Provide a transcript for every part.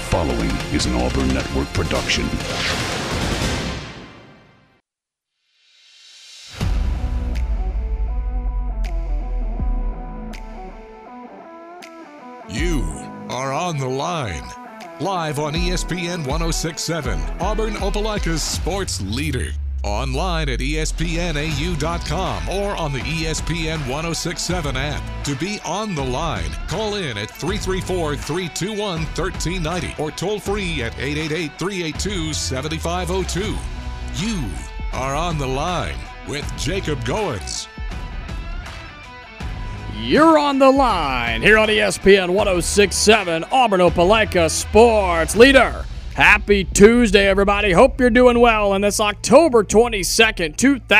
following is an Auburn Network production. You are on the line. Live on ESPN 106.7, Auburn Opelika's sports leader. Online at espnau.com or on the ESPN 106.7 app. To be on the line, call in at 334-321-1390 or toll free at 888-382-7502. You are on the line with Jacob Goins. You're on the line here on ESPN 106.7, Auburn Opelika sports leader. Happy Tuesday, everybody. Hope you're doing well on this October 22nd,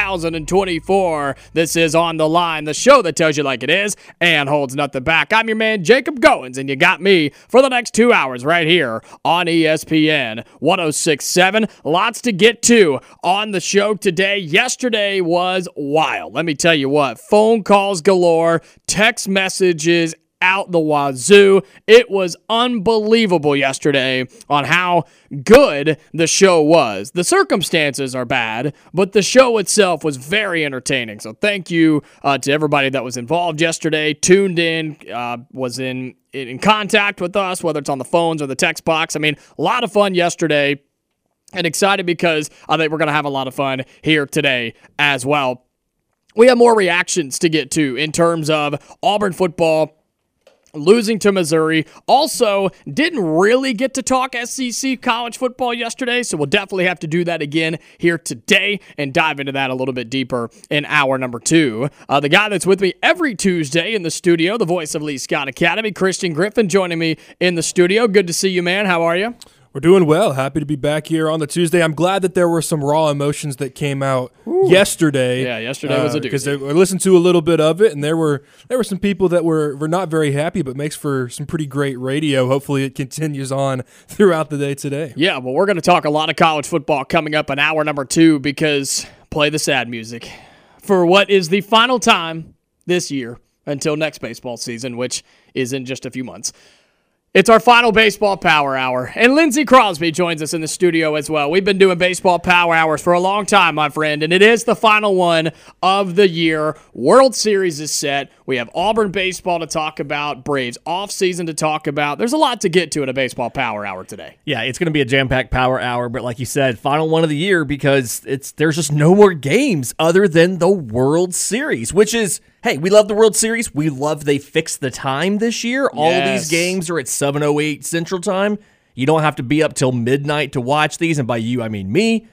2024. This is On the Line, the show that tells you like it is and holds nothing back. I'm your man, Jacob Goins, and you got me for the next 2 hours right here on ESPN 106.7. Lots to get to on the show today. Yesterday was wild. Let me tell you what. Phone calls galore, text messages out the wazoo. It was unbelievable yesterday on how good the show was. The circumstances are bad, but the show itself was very entertaining. So thank you to everybody that was involved yesterday, tuned in, was in contact with us, whether it's on the phones or the text box. I mean, a lot of fun yesterday, and excited because I think we're going to have a lot of fun here today as well. We have more reactions to get to in terms of Auburn football losing to Missouri. Also, didn't really get to talk SEC college football yesterday, so we'll definitely have to do that again here today and dive into that a little bit deeper in hour number 2. The guy that's with me every Tuesday in the studio, the voice of Lee Scott Academy, Christian Griffin, joining me in the studio. Good to see you, man. How are you? We're doing well. Happy to be back here on the Tuesday. I'm glad that there were some raw emotions that came out yesterday. Yeah, yesterday was a doozy. Because I listened to a little bit of it, and there were some people that were not very happy, but makes for some pretty great radio. Hopefully it continues on throughout the day today. Yeah, well, we're going to talk a lot of college football coming up in hour number 2 because play the sad music for what is the final time this year until next baseball season, which is in just a few months. It's our final Baseball Power Hour, and Lindsey Crosby joins us in the studio as well. We've been doing Baseball Power Hours for a long time, my friend, and it is the final one of the year. World Series is set. We have Auburn baseball to talk about, Braves offseason to talk about. There's a lot to get to in a Baseball Power Hour today. Yeah, it's going to be a jam-packed Power Hour, but like you said, final one of the year because there's just no more games other than the World Series, which is... Hey, we love the World Series. We love they fixed the time this year. All of these games are at 7:08 Central Time. You don't have to be up till midnight to watch these, and by you, I mean me.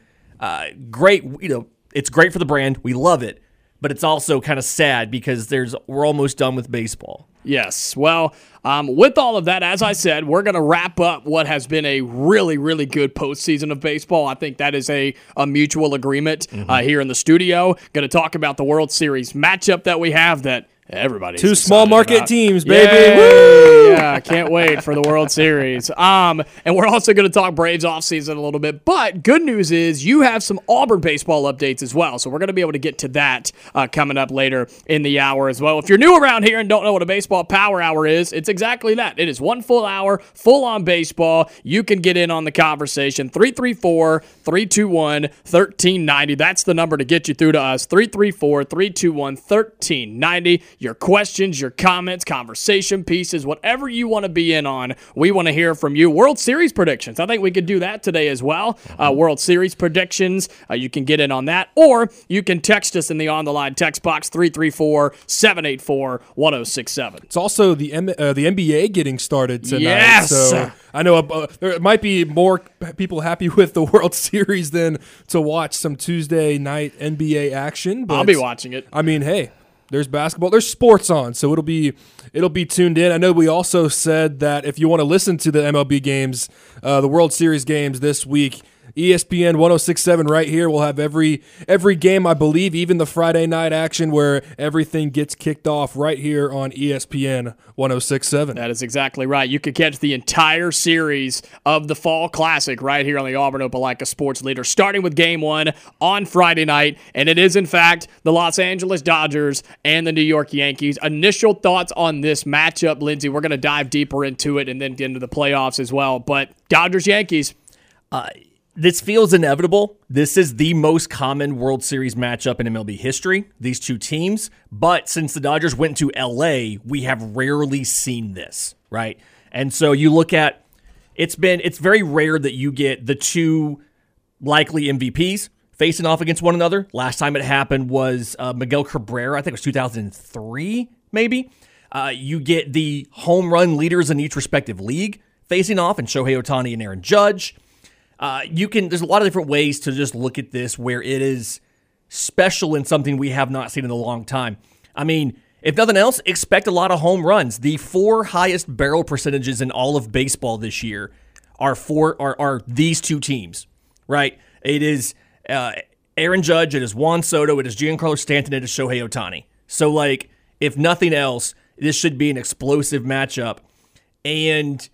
Great, it's great for the brand. We love it, but it's also kind of sad because we're almost done with baseball. Yes. Well, with all of that, as I said, we're going to wrap up what has been a really, really good postseason of baseball. I think that is a mutual agreement here in the studio. Going to talk about the World Series matchup that we have that everybody's two small market about. teams, baby. Yay! Woo! Yeah, can't wait for the World Series. And we're also going to talk Braves offseason a little bit. But good news is you have some Auburn baseball updates as well. So we're going to be able to get to that coming up later in the hour as well. If you're new around here and don't know what a Baseball Power Hour is, it's exactly that. It is 1 full hour, full on baseball. You can get in on the conversation. 334-321-1390. That's the number to get you through to us. 334-321-1390. Your questions, your comments, conversation pieces, whatever you want to be in on, we want to hear from you. World Series predictions. I think we could do that today as well. World Series predictions. You can get in on that, or you can text us in the On the Line text box 334-784-1067. It's also the NBA getting started tonight. Yes. So I know there might be more people happy with the World Series than to watch some Tuesday night NBA action. But I'll be watching it. I mean, hey. There's basketball. There's sports on, so it'll be tuned in. I know we also said that if you want to listen to the MLB games, the World Series games this week, ESPN 106.7 right here. We'll have every game, I believe, even the Friday night action where everything gets kicked off right here on ESPN 106.7. That is exactly right. You can catch the entire series of the Fall Classic right here on the Auburn Opelika Sports Leader, starting with Game 1 on Friday night, and it is, in fact, the Los Angeles Dodgers and the New York Yankees. Initial thoughts on this matchup, Lindsey? We're going to dive deeper into it and then get into the playoffs as well, but Dodgers-Yankees. This feels inevitable. This is the most common World Series matchup in MLB history, these two teams. But since the Dodgers went to LA, we have rarely seen this, right? And so you look at, it's very rare that you get the two likely MVPs facing off against one another. Last time it happened was Miguel Cabrera, I think it was 2003, maybe. You get the home run leaders in each respective league facing off, and Shohei Ohtani and Aaron Judge. There's a lot of different ways to just look at this where it is special and something we have not seen in a long time. I mean, if nothing else, expect a lot of home runs. The 4 highest barrel percentages in all of baseball this year are these two teams, right? It is Aaron Judge, it is Juan Soto, it is Giancarlo Stanton, it is Shohei Ohtani. So, like, if nothing else, this should be an explosive matchup. And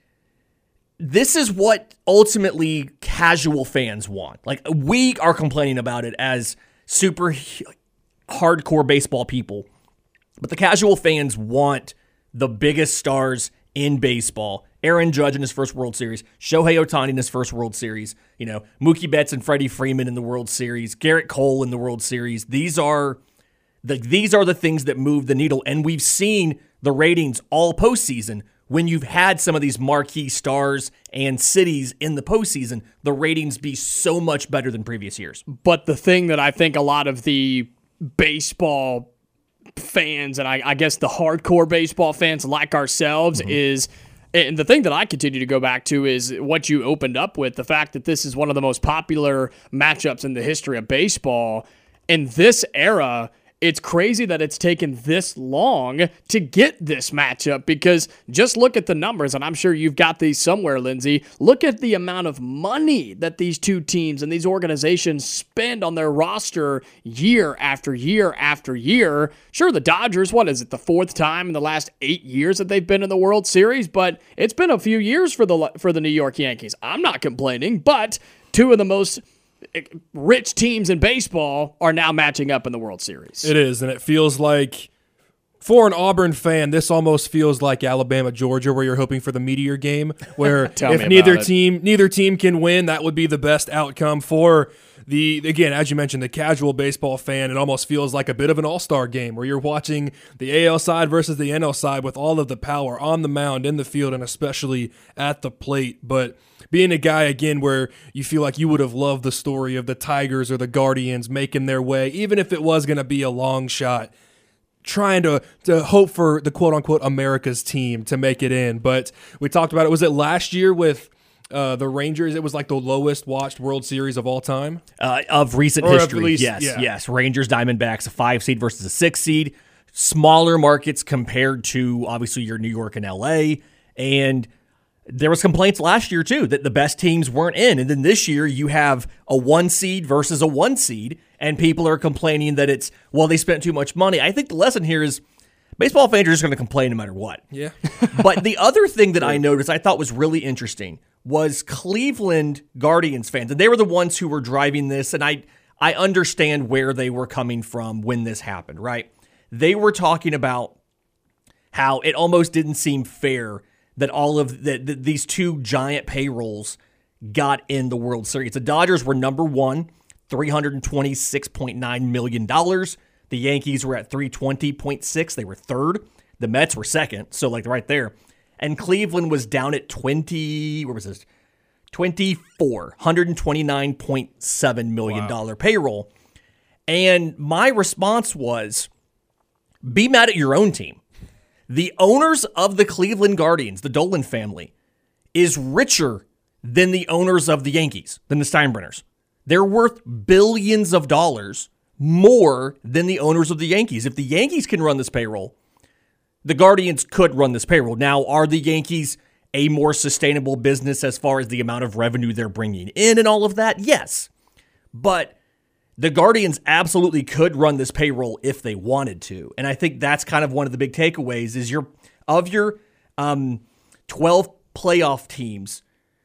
this is what ultimately casual fans want. Like, we are complaining about it as super hardcore baseball people, but the casual fans want the biggest stars in baseball. Aaron Judge in his first World Series, Shohei Ohtani in his first World Series, Mookie Betts and Freddie Freeman in the World Series, Garrett Cole in the World Series. These are the things that move the needle, and we've seen the ratings all postseason. When you've had some of these marquee stars and cities in the postseason, the ratings be so much better than previous years. But the thing that I think a lot of the baseball fans, and I guess the hardcore baseball fans like ourselves, is, and the thing that I continue to go back to is what you opened up with, the fact that this is one of the most popular matchups in the history of baseball. In this era, it's crazy that it's taken this long to get this matchup, because just look at the numbers, and I'm sure you've got these somewhere, Lindsey. Look at the amount of money that these two teams and these organizations spend on their roster year after year after year. Sure, the Dodgers, what is it, the 4th time in the last 8 years that they've been in the World Series, but it's been a few years for the New York Yankees. I'm not complaining, but two of the most rich teams in baseball are now matching up in the World Series. It is, and it feels like, for an Auburn fan, this almost feels like Alabama, Georgia, where you're hoping for the Meteor game, where if neither team can win, that would be the best outcome for again, as you mentioned, the casual baseball fan. It almost feels like a bit of an all-star game where you're watching the AL side versus the NL side with all of the power on the mound, in the field, and especially at the plate. But being a guy, again, where you feel like you would have loved the story of the Tigers or the Guardians making their way, even if it was going to be a long shot, trying to hope for the quote-unquote America's team to make it in. But we talked about it. Was it last year with the Rangers? It was like the lowest watched World Series of all time? Of recent history, yes. Rangers, Diamondbacks, a 5 seed versus a 6 seed. Smaller markets compared to, obviously, your New York and L.A., and there was complaints last year, too, that the best teams weren't in. And then this year, you have a 1 seed versus a 1 seed, and people are complaining that they spent too much money. I think the lesson here is baseball fans are just going to complain no matter what. Yeah. But the other thing that I noticed I thought was really interesting was Cleveland Guardians fans. And they were the ones who were driving this, and I understand where they were coming from when this happened, right? They were talking about how it almost didn't seem fair that all of these two giant payrolls got in the World Series. The Dodgers were number 1, $326.9 million. The Yankees were at $320.6. They were third. The Mets were second, so like right there. And Cleveland was down at $129.7 million payroll. And my response was, be mad at your own team. The owners of the Cleveland Guardians, the Dolan family, is richer than the owners of the Yankees, than the Steinbrenners. They're worth billions of dollars more than the owners of the Yankees. If the Yankees can run this payroll, the Guardians could run this payroll. Now, are the Yankees a more sustainable business as far as the amount of revenue they're bringing in and all of that? Yes. But the Guardians absolutely could run this payroll if they wanted to. And I think that's kind of one of the big takeaways is your 12 playoff teams,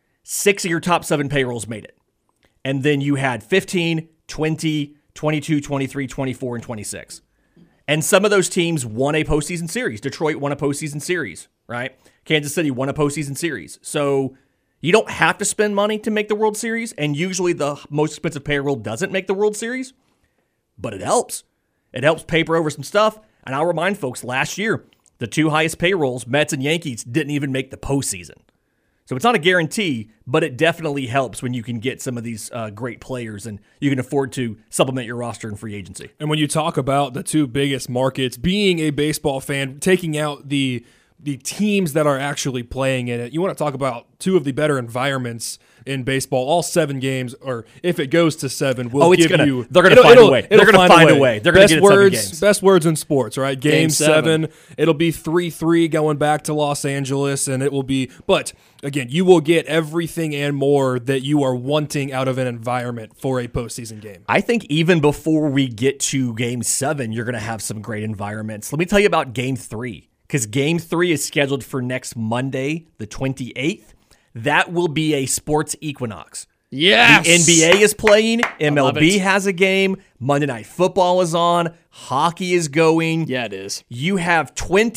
6 of your top 7 payrolls made it. And then you had 15, 20, 22, 23, 24, and 26. And some of those teams won a postseason series. Detroit won a postseason series, right? Kansas City won a postseason series. So you don't have to spend money to make the World Series, and usually the most expensive payroll doesn't make the World Series, but it helps. It helps paper over some stuff. And I'll remind folks, last year, the 2 highest payrolls, Mets and Yankees, didn't even make the postseason. So it's not a guarantee, but it definitely helps when you can get some of these great players and you can afford to supplement your roster in free agency. And when you talk about the 2 biggest markets, being a baseball fan, taking out the teams that are actually playing in it, you want to talk about 2 of the better environments in baseball. All 7 games, or if it goes to 7, will give you. They're going to find a way. They're going to find a way. They're going to get 7 games. Best words in sports, right? Game 7. It'll be 3-3 going back to Los Angeles, and it will be. But again, you will get everything and more that you are wanting out of an environment for a postseason game. I think even before we get to Game 7, you're going to have some great environments. Let me tell you about Game 3, because Game 3 is scheduled for next Monday, the 28th. That will be a sports equinox. Yes. The NBA is playing. MLB has a game. Monday Night Football is on. Hockey is going. Yeah, it is. You have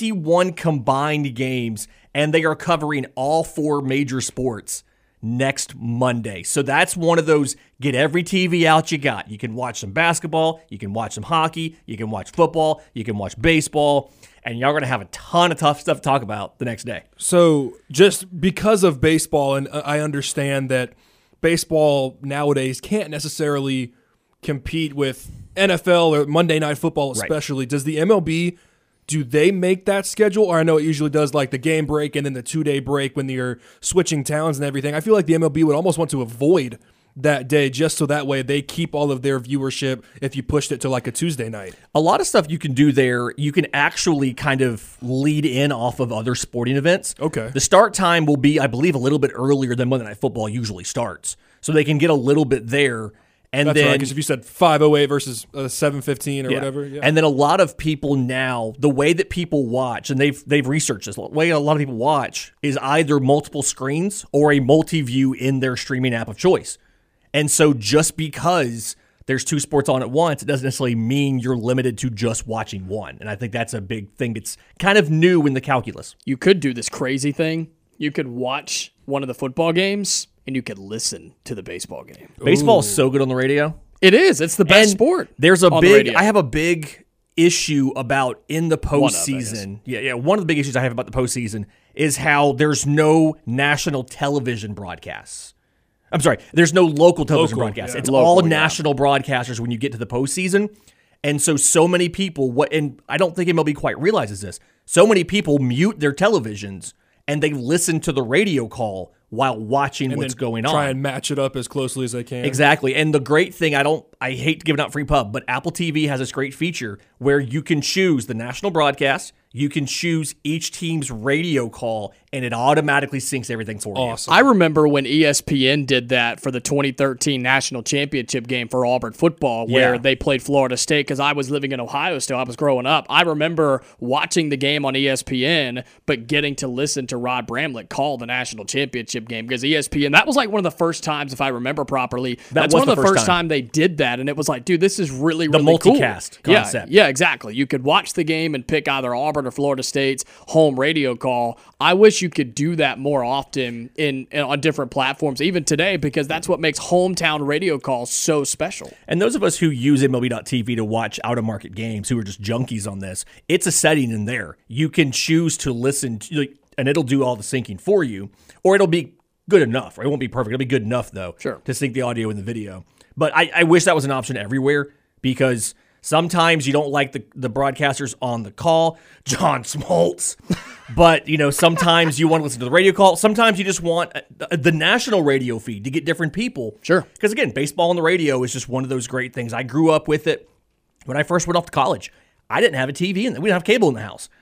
21 combined games, and they are covering all 4 major sports next Monday. So that's one of those, get every TV out you got. You can watch some basketball. You can watch some hockey. You can watch football. You can watch baseball. And y'all are going to have a ton of tough stuff to talk about the next day. So just because of baseball, and I understand that baseball nowadays can't necessarily compete with NFL or Monday Night Football especially. Right. Does the MLB, do they make that schedule? Or I know it usually does like the game break and then the 2-day break when you're switching towns and everything. I feel like the MLB would almost want to avoid that day just so that way they keep all of their viewership if you pushed it to like a Tuesday night. A lot of stuff you can do there, you can actually kind of lead in off of other sporting events. Okay. The start time will be, I believe, a little bit earlier than Monday Night Football usually starts. So they can get a little bit there. And that's then, right, because if you said 5:08 versus 7:15 or whatever. Yeah. And then a lot of people now, the way that people watch, and they've researched this, the way a lot of people watch is either multiple screens or a multi-view in their streaming app of choice. And so just because there's 2 sports on at once, it doesn't necessarily mean you're limited to just watching one. And I think that's a big thing that's kind of new in the calculus. You could do this crazy thing. You could watch one of the football games and you could listen to the baseball game. Baseball is so good on the radio. It is. It's the best sport. There's I have a big issue about in the postseason. One of the big issues I have about the postseason is how there's no national television broadcasts. I'm sorry, there's no local television broadcasts. Yeah. It's all national broadcasters when you get to the postseason. And so many people, and I don't think MLB quite realizes this, so many people mute their televisions and they listen to the radio call while watching what's going on. Try and match it up as closely as they can. Exactly. And the great thing, I hate giving out free pub, but Apple TV has this great feature where you can choose the national broadcast, you can choose each team's radio call, and it automatically syncs everything for you. I remember when ESPN did that for the 2013 national championship game for Auburn football, where they played Florida State, because I was living in Ohio still. I was growing up. I remember watching the game on ESPN, but getting to listen to Rod Bramlett call the national championship game, because ESPN, that was like one of the first times, if I remember properly, that's one of the first time they did that, and it was like, dude, this is really, really cool. The multicast concept. Yeah, exactly. You could watch the game and pick either Auburn or Florida State's home radio call. I wish you could do that more often on different platforms, even today, because that's what makes hometown radio calls so special. And those of us who use MLB.TV to watch out-of-market games, who are just junkies on this, it's a setting in there. You can choose to listen to, and it'll do all the syncing for you, or it'll be good enough. Or it won't be perfect. It'll be good enough, though, to sync the audio and the video. But I wish that was an option everywhere, because sometimes you don't like the broadcasters on the call, John Smoltz, but sometimes you want to listen to the radio call. Sometimes you just want the national radio feed to get different people. Sure. Because again, baseball on the radio is just one of those great things. I grew up with it when I first went off to college. I didn't have a TV, and we didn't have cable in the house.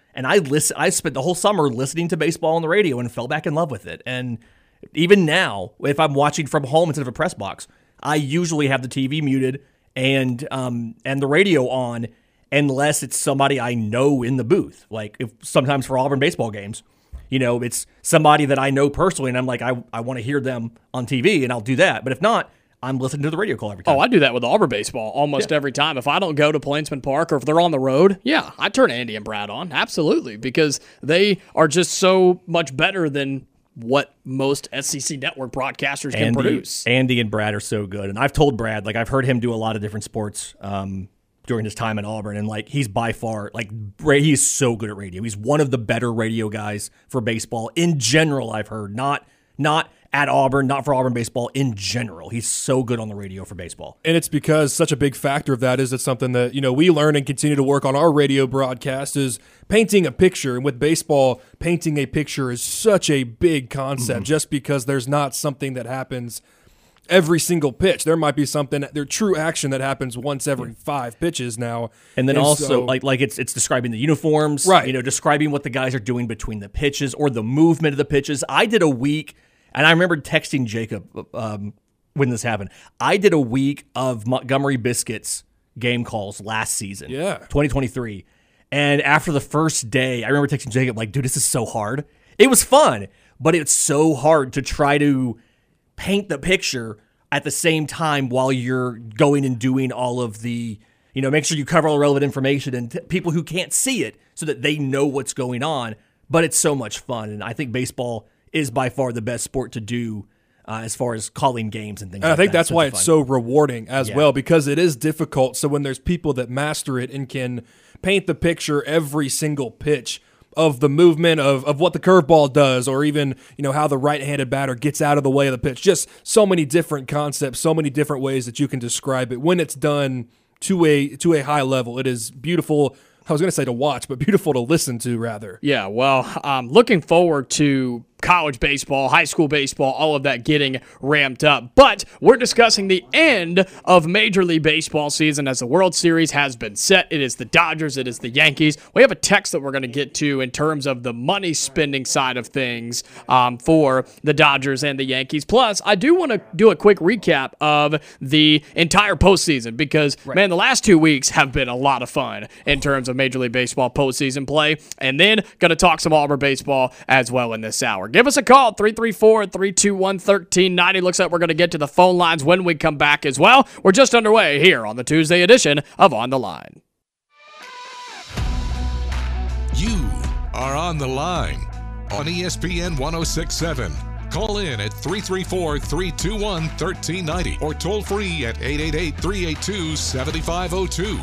And I spent the whole summer listening to baseball on the radio and fell back in love with it. And even now, if I'm watching from home instead of a press box, I usually have the TV muted and the radio on, unless it's somebody I know in the booth. Like if sometimes for Auburn baseball games, it's somebody that I know personally, and I'm like, I want to hear them on TV, and I'll do that. But if not, I'm listening to the radio call every time. Oh, I do that with Auburn baseball almost every time. If I don't go to Plainsman Park or if they're on the road, I turn Andy and Brad on. Absolutely, because they are just so much better than what most SEC network broadcasters can produce. Andy and Brad are so good. And I've told Brad, I've heard him do a lot of different sports during his time in Auburn, and he's by far, he's so good at radio. He's one of the better radio guys for baseball in general, I've heard. Not at Auburn, not for Auburn baseball, in general. He's so good on the radio for baseball. And it's because such a big factor of that is it's something that, we learn and continue to work on our radio broadcast is painting a picture. And with baseball, painting a picture is such a big concept just because there's not something that happens every single pitch. There might be something, their true action that happens once every 5 pitches now. And then also, it's describing the uniforms, right? Describing what the guys are doing between the pitches or the movement of the pitches. I did a week, and I remember texting Jacob when this happened. I did a week of Montgomery Biscuits game calls last season, 2023. And after the first day, I remember texting Jacob, dude, this is so hard. It was fun, but it's so hard to try to paint the picture at the same time while you're going and doing all of the, make sure you cover all the relevant information and people who can't see it so that they know what's going on. But it's so much fun. And I think baseball is by far the best sport to do as far as calling games and things like that. I think that's why it's so rewarding as well, because it is difficult. So when there's people that master it and can paint the picture every single pitch of the movement of what the curveball does, or even, how the right-handed batter gets out of the way of the pitch. Just so many different concepts, so many different ways that you can describe it. When it's done to a high level, it is beautiful. I was going to say to watch, but beautiful to listen to, rather. Yeah, well, I'm looking forward to college baseball, high school baseball, all of that getting ramped up. But we're discussing the end of Major League Baseball season as the World Series has been set. It is the Dodgers, it is the Yankees. We have a text that we're going to get to in terms of the money spending side of things for the Dodgers and the Yankees. Plus, I do want to do a quick recap of the entire postseason because, man, the last 2 weeks have been a lot of fun in terms of Major League Baseball postseason play. And then going to talk some Auburn baseball as well in this hour. Give us a call, 334-321-1390. Looks like we're going to get to the phone lines when we come back as well. We're just underway here on the Tuesday edition of On the Line. You are on the line on ESPN 106.7. Call in at 334-321-1390 or toll free at 888-382-7502.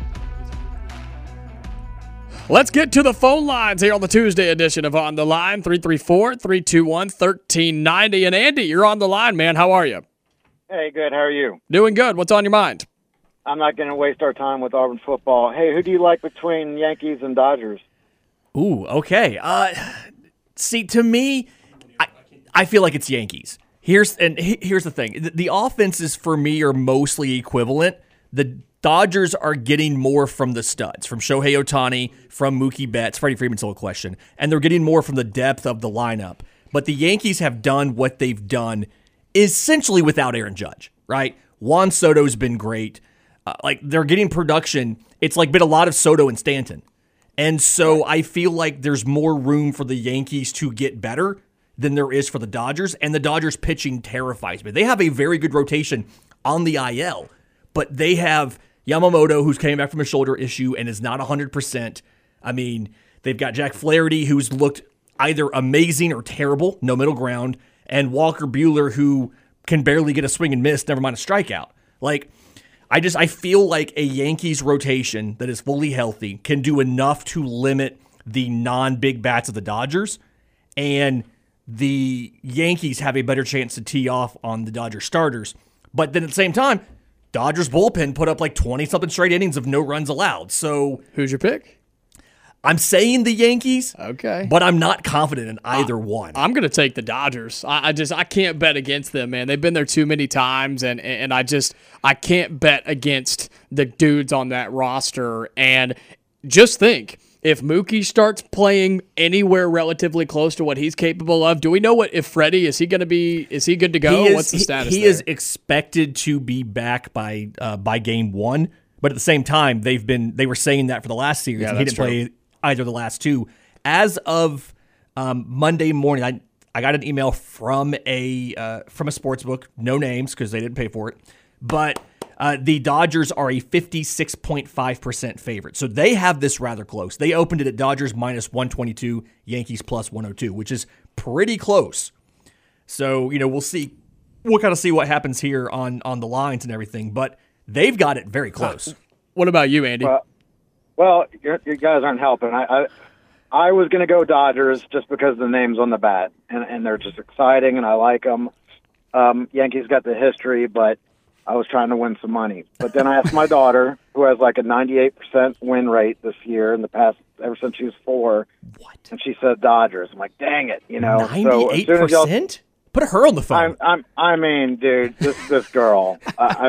Let's get to the phone lines here on the Tuesday edition of On the Line, 334-321-1390. And Andy, you're on the line, man. How are you? Hey, good. How are you? Doing good. What's on your mind? I'm not going to waste our time with Auburn football. Hey, who do you like between Yankees and Dodgers? Ooh, okay. See, to me, I feel like it's Yankees. Here's the thing. The offenses for me are mostly equivalent. The Dodgers are getting more from the studs, from Shohei Ohtani, from Mookie Betts, Freddie Freeman's still a question, and they're getting more from the depth of the lineup. But the Yankees have done what they've done essentially without Aaron Judge, right? Juan Soto's been great. They're getting production. It's been a lot of Soto and Stanton. And so I feel like there's more room for the Yankees to get better than there is for the Dodgers, and the Dodgers pitching terrifies me. They have a very good rotation on the IL, but they have Yamamoto, who's came back from a shoulder issue and is not 100%. I mean, they've got Jack Flaherty, who's looked either amazing or terrible, no middle ground, and Walker Buehler, who can barely get a swing and miss, never mind a strikeout. I feel like a Yankees rotation that is fully healthy can do enough to limit the non-big bats of the Dodgers, and the Yankees have a better chance to tee off on the Dodger starters. But then at the same time, Dodgers bullpen put up 20-something straight innings of no runs allowed. So who's your pick? I'm saying the Yankees. Okay. But I'm not confident in either one. I'm going to take the Dodgers. I can't bet against them, man. They've been there too many times, and I can't bet against the dudes on that roster. And just think, if Mookie starts playing anywhere relatively close to what he's capable of, do we know if Freddie, is he good to go? What's the status He there? is expected to be back by game 1, but at the same time, they were saying that for the last series. Yeah, and he didn't play either of the last 2. As of Monday morning, I got an email from a sports book, no names because they didn't pay for it, but the Dodgers are a 56.5% favorite. So they have this rather close. They opened it at Dodgers minus 122, Yankees plus 102, which is pretty close. So, we'll see. We'll kind of see what happens here on the lines and everything, but they've got it very close. What about you, Andy? Well, you guys aren't helping. I was going to go Dodgers just because the name's on the bat, and they're just exciting, and I like them. Yankees got the history, but I was trying to win some money. But then I asked my daughter, who has like a 98% win rate this year in the past, ever since she was 4. What? And she said Dodgers. I'm like, dang it, 98%? Put her on the phone. I mean, dude, this girl.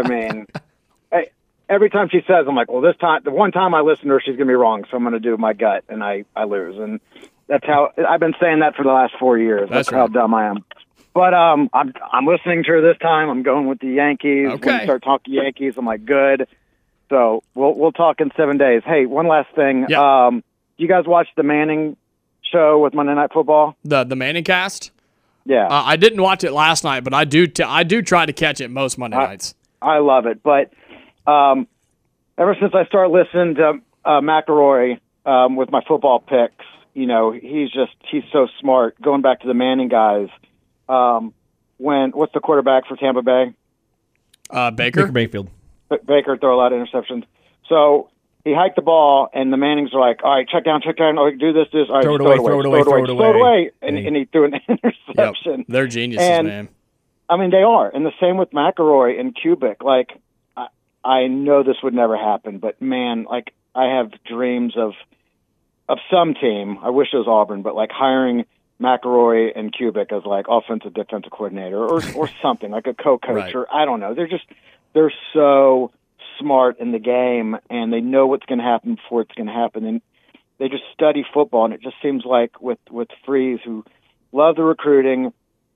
Every time she says, I'm like, well, the one time I listen to her, she's going to be wrong, so I'm going to do my gut, and I lose. And that's how I've been saying that for the last 4 years. That's how dumb I am. But I'm listening to her this time. I'm going with the Yankees. Okay. When you start talking Yankees, I'm like, good. So we'll talk in 7 days. Hey, one last thing. Yeah. You guys watch the Manning show with Monday Night Football? The Manning cast? Yeah. I didn't watch it last night, but I do try to catch it most Monday nights. I love it. But ever since I started listening to McElroy with my football picks, he's so smart. Going back to the Manning guys, what's the quarterback for Tampa Bay? Baker Mayfield. Baker throw a lot of interceptions. So he hiked the ball, and the Mannings are like, all right, check down. Oh, do this. All right, throw it away. And he threw an interception. Yep. They're geniuses, man. I mean, they are. And the same with McElroy and Kubick. Like, I know this would never happen, but man, like, I have dreams of some team. I wish it was Auburn, but like hiring McElroy and Kubick as like offensive defensive coordinator or something, like a co-coach, right. Or I don't know. They're so smart in the game, and they know what's going to happen before it's going to happen, and they just study football. And it just seems like with Freeze, who love the recruiting,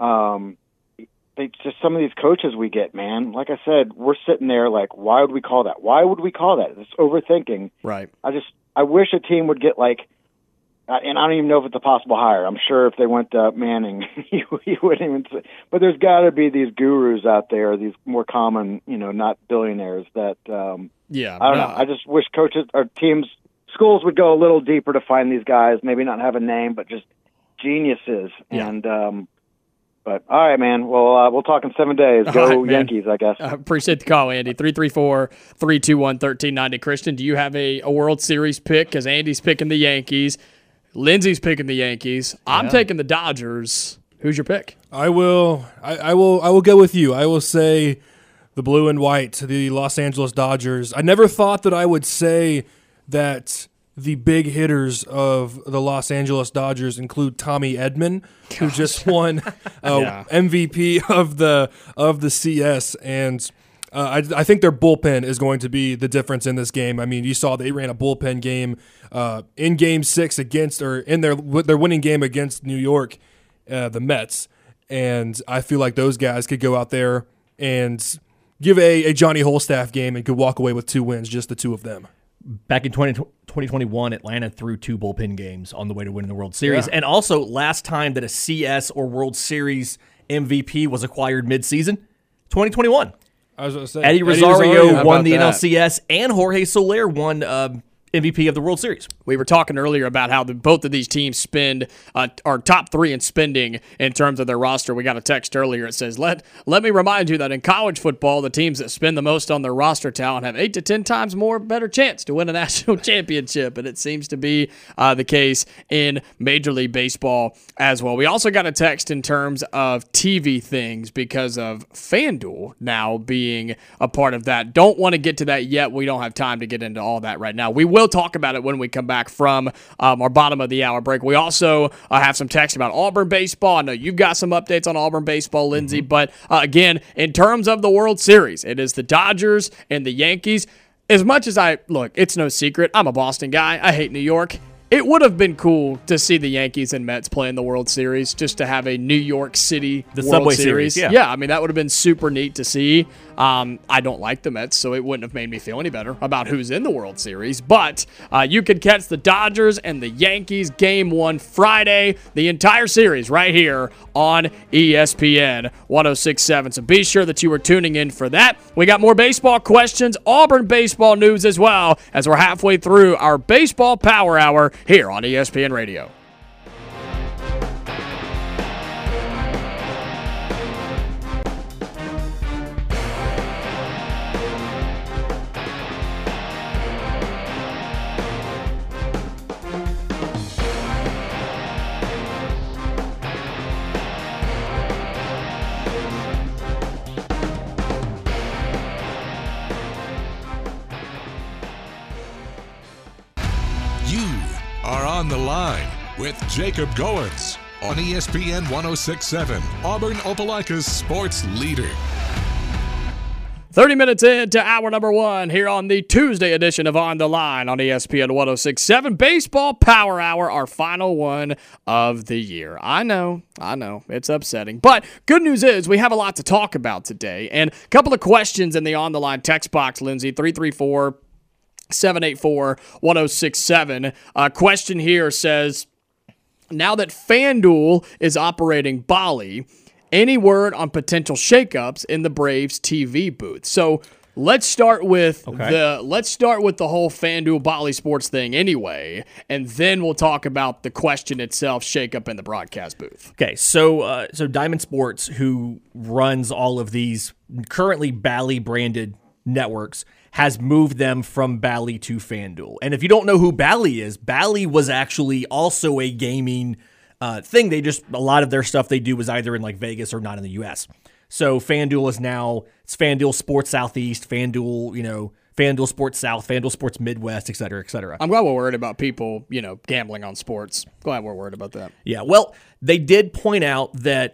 just some of these coaches we get, man. Like I said, we're sitting there like, why would we call that? Why would we call that? It's overthinking. Right. I wish a team would get like. And I don't even know if it's a possible hire. I'm sure if they went to Manning, he wouldn't even say. But there's got to be these gurus out there, these more common, not billionaires that, I don't know. I just wish coaches or teams, schools would go a little deeper to find these guys, maybe not have a name, but just geniuses. Yeah. And, but all right, man. Well, we'll talk in 7 days. Go right, Yankees, I guess. I appreciate the call, Andy. 334-321-1390. Christian, do you have a World Series pick? Because Andy's picking the Yankees. Lindsay's picking the Yankees. I'm taking the Dodgers. Who's your pick? I will go with you. I will say the blue and white, the Los Angeles Dodgers. I never thought that I would say that the big hitters of the Los Angeles Dodgers include Tommy Edman, who just won MVP of the CS, and I think their bullpen is going to be the difference in this game. I mean, you saw they ran a bullpen game in Game 6 in their winning game against New York, the Mets, and I feel like those guys could go out there and give a Johnny Holstaff game and could walk away with 2 wins, just the 2 of them. Back in 2021, Atlanta threw 2 bullpen games on the way to winning the World Series. Yeah. And also, last time that a CS or World Series MVP was acquired midseason, 2021. I was going to say, Eddie Rosario won the NLCS, and Jorge Soler won MVP of the World Series. We were talking earlier about how both of these teams spend are top 3 in spending in terms of their roster. We got a text earlier. It says, let me remind you that in college football, the teams that spend the most on their roster talent have 8 to 10 times more better chance to win a national championship. And it seems to be the case in Major League Baseball as well. We also got a text in terms of TV things because of FanDuel now being a part of that. Don't want to get to that yet. We don't have time to get into all that right now. We will talk about it when we come back from our bottom of the hour break. We also have some text about Auburn baseball. I know you've got some updates on Auburn baseball, Lindsay, but again, in terms of the World Series, it is the Dodgers and the Yankees. As much as it's no secret, I'm a Boston guy. I hate New York. It would have been cool to see the Yankees and Mets play in the World Series, just to have a New York City World Subway Series. Yeah, I mean, that would have been super neat to see. I don't like the Mets, so it wouldn't have made me feel any better about who's in the World Series. But you could catch the Dodgers and the Yankees Game 1 Friday, the entire series right here on ESPN 106.7. So be sure that you are tuning in for that. We got more baseball questions, Auburn baseball news as well, as we're halfway through our Baseball Power Hour here on ESPN Radio. On the Line with Jacob Goins on ESPN 106.7, Auburn Opelika's sports leader. 30 minutes into hour number 1 here on the Tuesday edition of On the Line on ESPN 106.7. Baseball Power Hour, our final one of the year. I know, it's upsetting. But good news is we have a lot to talk about today. And a couple of questions in the On the Line text box, Lindsay, 334-784-1067. Question here says, now that FanDuel is operating Bally, any word on potential shakeups in the Braves TV booth? So let's start with the whole FanDuel Bally Sports thing anyway, and then we'll talk about the question itself, shakeup in the broadcast booth. Okay, so Diamond Sports, who runs all of these currently Bally branded networks, has moved them from Bally to FanDuel. And if you don't know who Bally is, Bally was actually also a gaming thing. They just, a lot of their stuff they do was either in like Vegas or not in the US. So FanDuel is now, it's FanDuel Sports Southeast, FanDuel, FanDuel Sports South, FanDuel Sports Midwest, et cetera, et cetera. I'm glad we're worried about people, gambling on sports. Glad we're worried about that. Yeah, well, they did point out that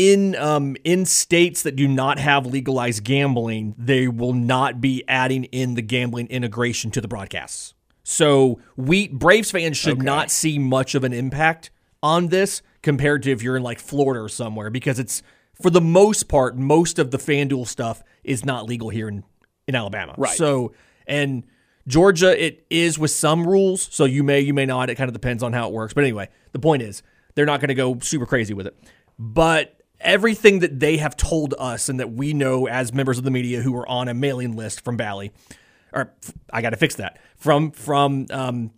in states that do not have legalized gambling, they will not be adding in the gambling integration to the broadcasts. So Braves fans should not see much of an impact on this compared to if you're in like Florida or somewhere, because it's, for the most part, most of the FanDuel stuff is not legal here in Alabama. Right. So, and Georgia, it is with some rules, so you may not. It kind of depends on how it works. But anyway, the point is, they're not going to go super crazy with it. But everything that they have told us and that we know as members of the media who are on a mailing list from Bally, or I got to fix that, from FanDuel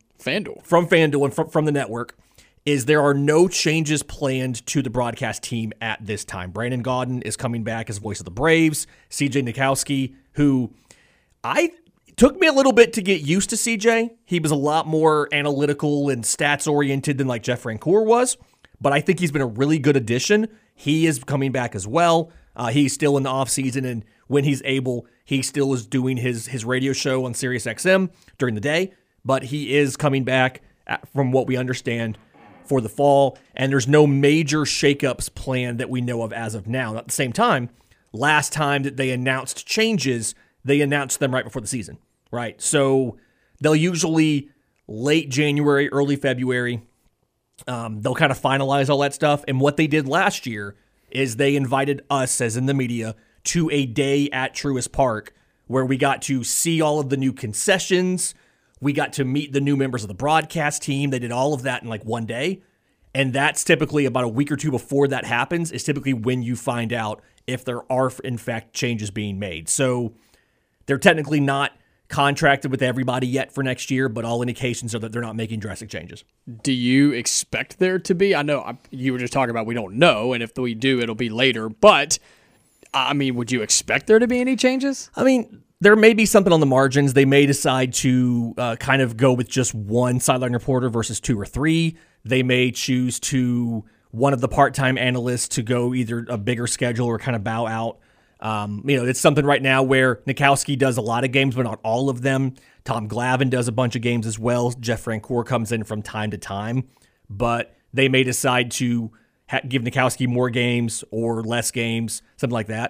and from the network, is there are no changes planned to the broadcast team at this time. Brandon Gaudin is coming back as voice of the Braves. CJ Nikowski, who took me a little bit to get used to CJ. He was a lot more analytical and stats-oriented than like Jeff Francoeur was, but I think he's been a really good addition. He is coming back as well. He's still in the offseason, and when he's able, he still is doing his radio show on SiriusXM during the day, but he is coming back, from what we understand, for the fall, and there's no major shakeups planned that we know of as of now. At the same time, last time that they announced changes, they announced them right before the season, right? So they'll usually late January, early February, they'll kind of finalize all that stuff. And what they did last year is they invited us, as in the media, to a day at Truist Park where we got to see all of the new concessions. We got to meet the new members of the broadcast team. They did all of that in like one day. And that's typically about a week or two before that happens, is typically when you find out if there are, in fact, changes being made. So they're technically not contracted with everybody yet for next year, but all indications are that they're not making drastic changes. Do you expect there to be? I know you were just talking about we don't know, and if we do, it'll be later. But, I mean, would you expect there to be any changes? I mean, there may be something on the margins. They may decide to kind of go with just one sideline reporter versus 2 or 3. They may choose to one of the part-time analysts to go either a bigger schedule or kind of bow out. It's something right now where Nikowski does a lot of games, but not all of them. Tom Glavine does a bunch of games as well. Jeff Francoeur comes in from time to time, but they may decide to give Nikowski more games or less games, something like that.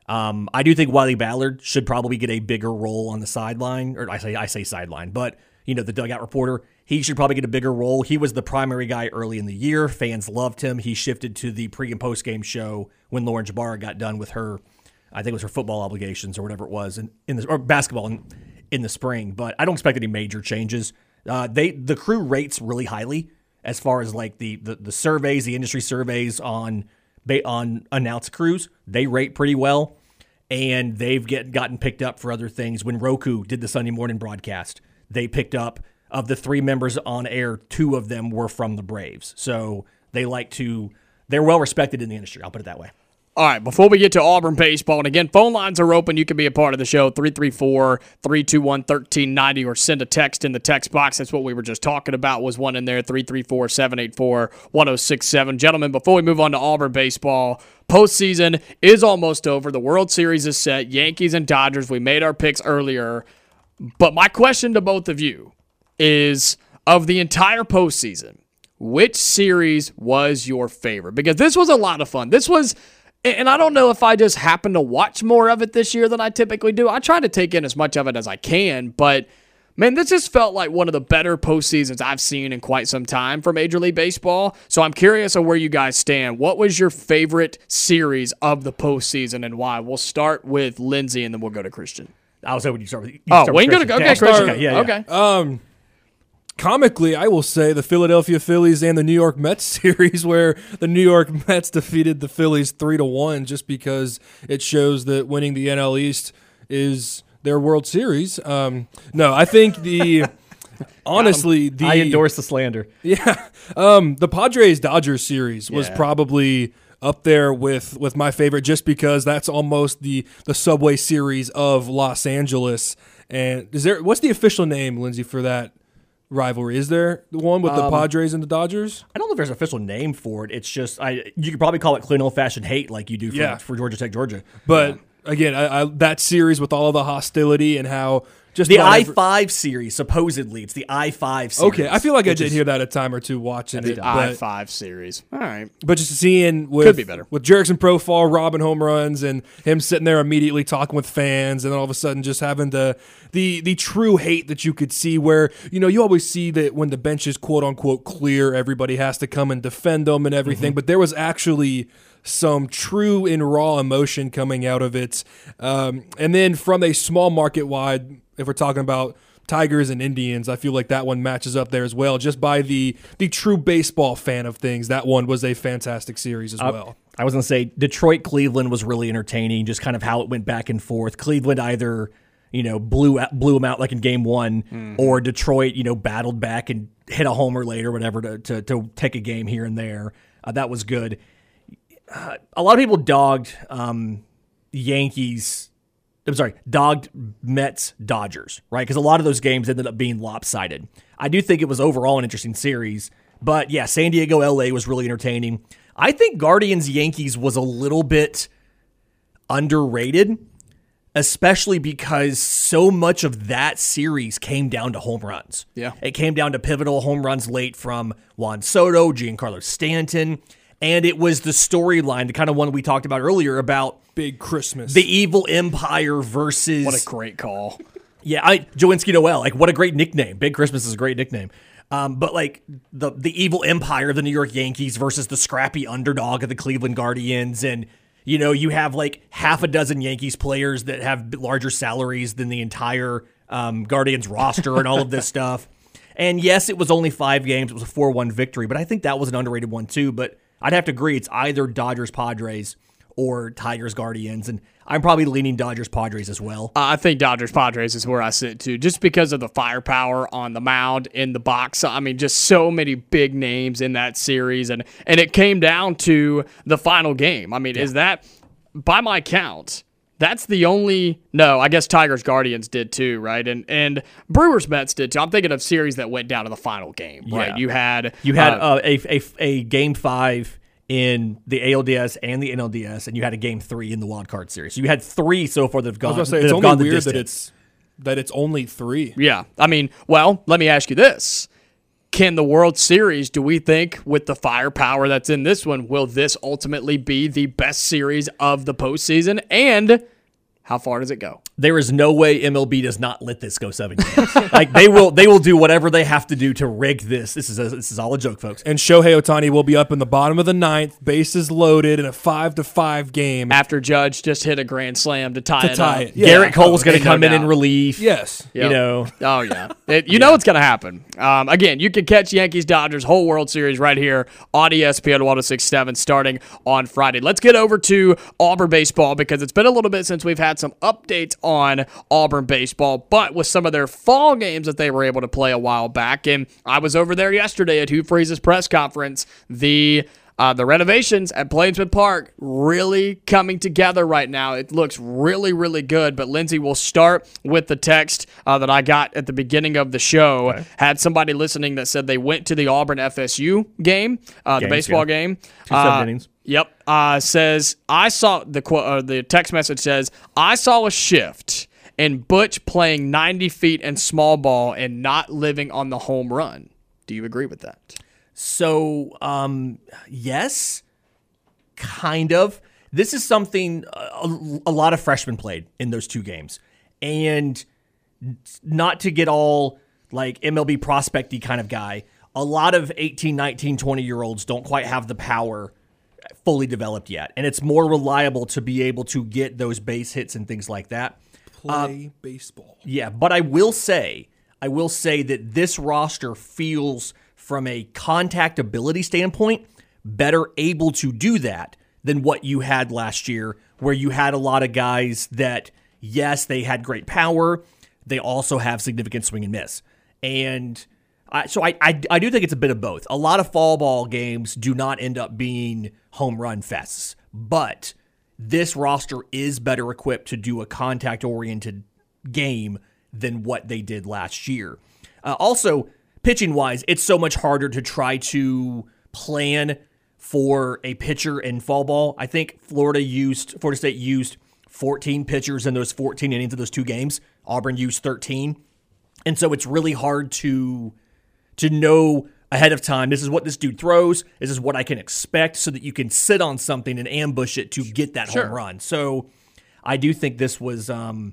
I do think Wiley Ballard should probably get a bigger role on the sideline, or I say sideline, but the dugout reporter. He should probably get a bigger role. He was the primary guy early in the year. Fans loved him. He shifted to the pre and post game show when Lauren Jabara got done with her, I think it was her football obligations or whatever it was, or basketball in the spring. But I don't expect any major changes. The crew rates really highly as far as like the surveys, the industry surveys on announce crews. They rate pretty well, and they've gotten picked up for other things. When Roku did the Sunday morning broadcast, they picked up, of the 3 members on air, 2 of them were from the Braves. So they're well respected in the industry. I'll put it that way. All right, before we get to Auburn baseball, and again, phone lines are open. You can be a part of the show, 334-321-1390, or send a text in the text box. That's what we were just talking about, was one in there, 334-784-1067. Gentlemen, before we move on to Auburn baseball, postseason is almost over. The World Series is set. Yankees and Dodgers, we made our picks earlier. But my question to both of you is, of the entire postseason, which series was your favorite? Because this was a lot of fun. This was... And I don't know if I just happen to watch more of it this year than I typically do. I try to take in as much of it as I can, but man, this just felt like one of the better postseasons I've seen in quite some time for Major League Baseball. So I'm curious of where you guys stand. What was your favorite series of the postseason and why? We'll start with Lindsey and then we'll go to Christian. I was hoping you start with Wayne, go to okay, Christian. Okay. Comically, I will say the Philadelphia Phillies and the New York Mets series, where the New York Mets defeated the Phillies 3-1, just because it shows that winning the NL East is their World Series. No, I think honestly, I endorse the slander. Yeah, the Padres-Dodgers series was probably up there with my favorite, just because that's almost the Subway Series of Los Angeles. And what's the official name, Lindsey, for that rivalry? Is there the one with the Padres and the Dodgers? I don't know if there's an official name for it. It's just you could probably call it clean old-fashioned hate like you do for Georgia Tech, Georgia. But again, I that series with all of the hostility and how just the I-5 series, supposedly. It's the I-5 series. Okay, I feel like I did hear that a time or two watching it. The I-5 series. All right. But just seeing could be better. with Jerickson Profile robbing home runs and him sitting there immediately talking with fans, and then all of a sudden just having the true hate that you could see, where, you always see that when the bench is quote-unquote clear, everybody has to come and defend them and everything. Mm-hmm. But there was actually some true and raw emotion coming out of it. And then from a small market wide, if we're talking about Tigers and Indians, I feel like that one matches up there as well. Just by the true baseball fan of things, that one was a fantastic series as well. I was going to say Detroit-Cleveland was really entertaining, just kind of how it went back and forth. Cleveland either blew them out like in game 1, or Detroit battled back and hit a homer late or whatever to take a game here and there. That was good. A lot of people dogged dogged Mets, Dodgers, right? Because a lot of those games ended up being lopsided. I do think it was overall an interesting series, but yeah, San Diego, LA was really entertaining. I think Guardians, Yankees was a little bit underrated, especially because so much of that series came down to home runs. Yeah. It came down to pivotal home runs late from Juan Soto, Giancarlo Stanton, and it was the storyline, the kind of one we talked about earlier about Big Christmas. The evil empire versus... What a great call. Yeah, Joinski Noel. Like, what a great nickname. Big Christmas is a great nickname. But like the evil empire of the New York Yankees versus the scrappy underdog of the Cleveland Guardians. And, you have like half a dozen Yankees players that have larger salaries than the entire Guardians roster and all of this stuff. And yes, it was only 5 games. It was a 4-1 victory. But I think that was an underrated one too. But I'd have to agree, it's either Dodgers-Padres or Tigers-Guardians, and I'm probably leaning Dodgers-Padres as well. I think Dodgers-Padres is where I sit, too, just because of the firepower on the mound, in the box. I mean, just so many big names in that series, and it came down to the final game. I mean, is that, by my count, that's the only... No, I guess Tigers-Guardians did, too, right? And Brewers-Mets did, too. I'm thinking of series that went down to the final game, right? Yeah. You had a Game 5 in the ALDS and the NLDS, and you had a Game 3 in the wild card series. So you had 3 so far that have gone. I was going to say, it's only weird that it's only 3. Yeah, I mean, well, let me ask you this: can the World Series, do we think, with the firepower that's in this one, will this ultimately be the best series of the postseason? And how far does it go? There is no way MLB does not let this go 7 games. Like they will do whatever they have to do to rig this. This is all a joke, folks. And Shohei Ohtani will be up in the bottom of the 9th, bases loaded in a 5-5 game. After Judge just hit a grand slam to tie it up. Yeah. Garrett Cole's going to come in relief. Yes. Yep. You know. Oh, yeah. You know what's going to happen. Again, you can catch Yankees-Dodgers whole World Series right here on ESPN 106.7 starting on Friday. Let's get over to Auburn baseball because it's been a little bit since we've had some updates on Auburn baseball, but with some of their fall games that they were able to play a while back. And I was over there yesterday at Hugh Freeze's press conference. The renovations at Plainsman Park really coming together right now. It looks really, really good. But Lindsay, will start with the text that I got at the beginning of the show. Okay. Had somebody listening that said they went to the Auburn FSU game, the baseball game. 2 7 innings. Yep. Says, I saw the text message says, I saw a shift in Butch playing 90 feet and small ball and not living on the home run. Do you agree with that? So, yes, kind of. This is something a lot of freshmen played in those 2 games. And not to get all like MLB prospecty kind of guy, a lot of 18, 19, 20-year-olds don't quite have the power fully developed yet. And it's more reliable to be able to get those base hits and things like that. Play baseball. Yeah, but I will say that this roster feels, from a contact ability standpoint, better able to do that than what you had last year, where you had a lot of guys that, yes, they had great power, they also have significant swing and miss. And so I do think it's a bit of both. A lot of fall ball games do not end up being home run fests, but this roster is better equipped to do a contact-oriented game than what they did last year. Also, pitching-wise, it's so much harder to try to plan for a pitcher in fall ball. I think Florida State used 14 pitchers in those 14 innings of those 2 games. Auburn used 13. And so it's really hard to know ahead of time, this is what this dude throws, this is what I can expect, so that you can sit on something and ambush it to get that home run. So I do think this was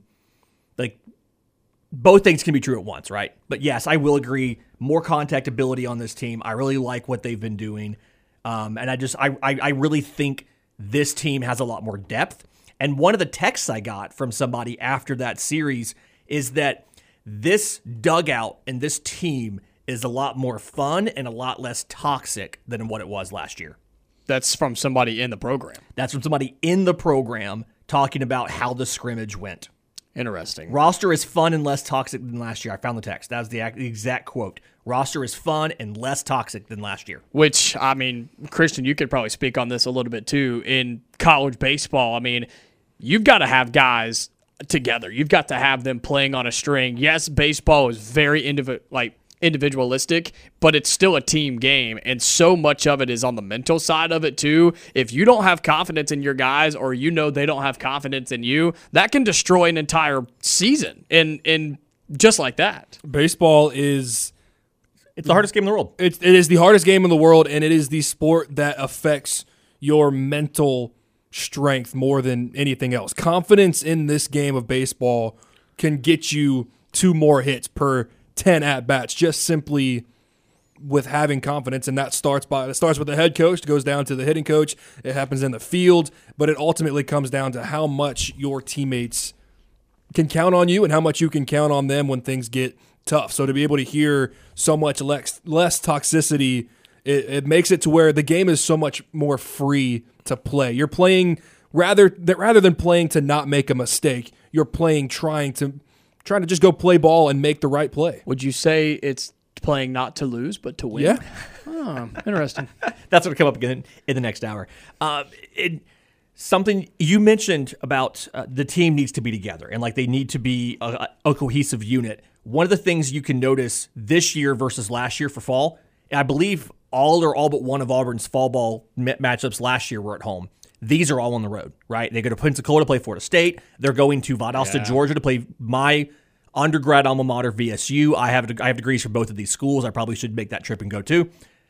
like both things can be true at once, right? But yes, I will agree, more contact ability on this team. I really like what they've been doing. And I really think this team has a lot more depth. And one of the texts I got from somebody after that series is that this dugout and this team is a lot more fun and a lot less toxic than what it was last year. That's from somebody in the program. That's from somebody in the program talking about how the scrimmage went. Interesting. Roster is fun and less toxic than last year. I found the text. That was the exact quote. Roster is fun and less toxic than last year. Which, I mean, Christian, you could probably speak on this a little bit too. In college baseball, I mean, you've got to have guys together. You've got to have them playing on a string. Yes, baseball is very individualistic, but it's still a team game, and so much of it is on the mental side of it too. If you don't have confidence in your guys, or you know they don't have confidence in you, that can destroy an entire season in just like that. Baseball is it's the hardest game in the world. It is the hardest game in the world, and it is the sport that affects your mental strength more than anything else. Confidence in this game of baseball can get you 2 more hits per 10 at-bats, just simply with having confidence, and it starts with the head coach, it goes down to the hitting coach, it happens in the field, but it ultimately comes down to how much your teammates can count on you and how much you can count on them when things get tough. So to be able to hear so much less toxicity, it makes it to where the game is so much more free to play. You're playing rather than playing to not make a mistake, you're playing trying to just go play ball and make the right play. Would you say it's playing not to lose, but to win? Yeah. Oh, interesting. That's what will come up again in the next hour. Something you mentioned about the team needs to be together and like they need to be a cohesive unit. One of the things you can notice this year versus last year for fall, I believe all but one of Auburn's fall ball matchups last year were at home. These are all on the road, right? They go to Pensacola to play Florida State. They're going to Valdosta, Georgia to play my undergrad alma mater, VSU. I have degrees from both of these schools. I probably should make that trip and go too.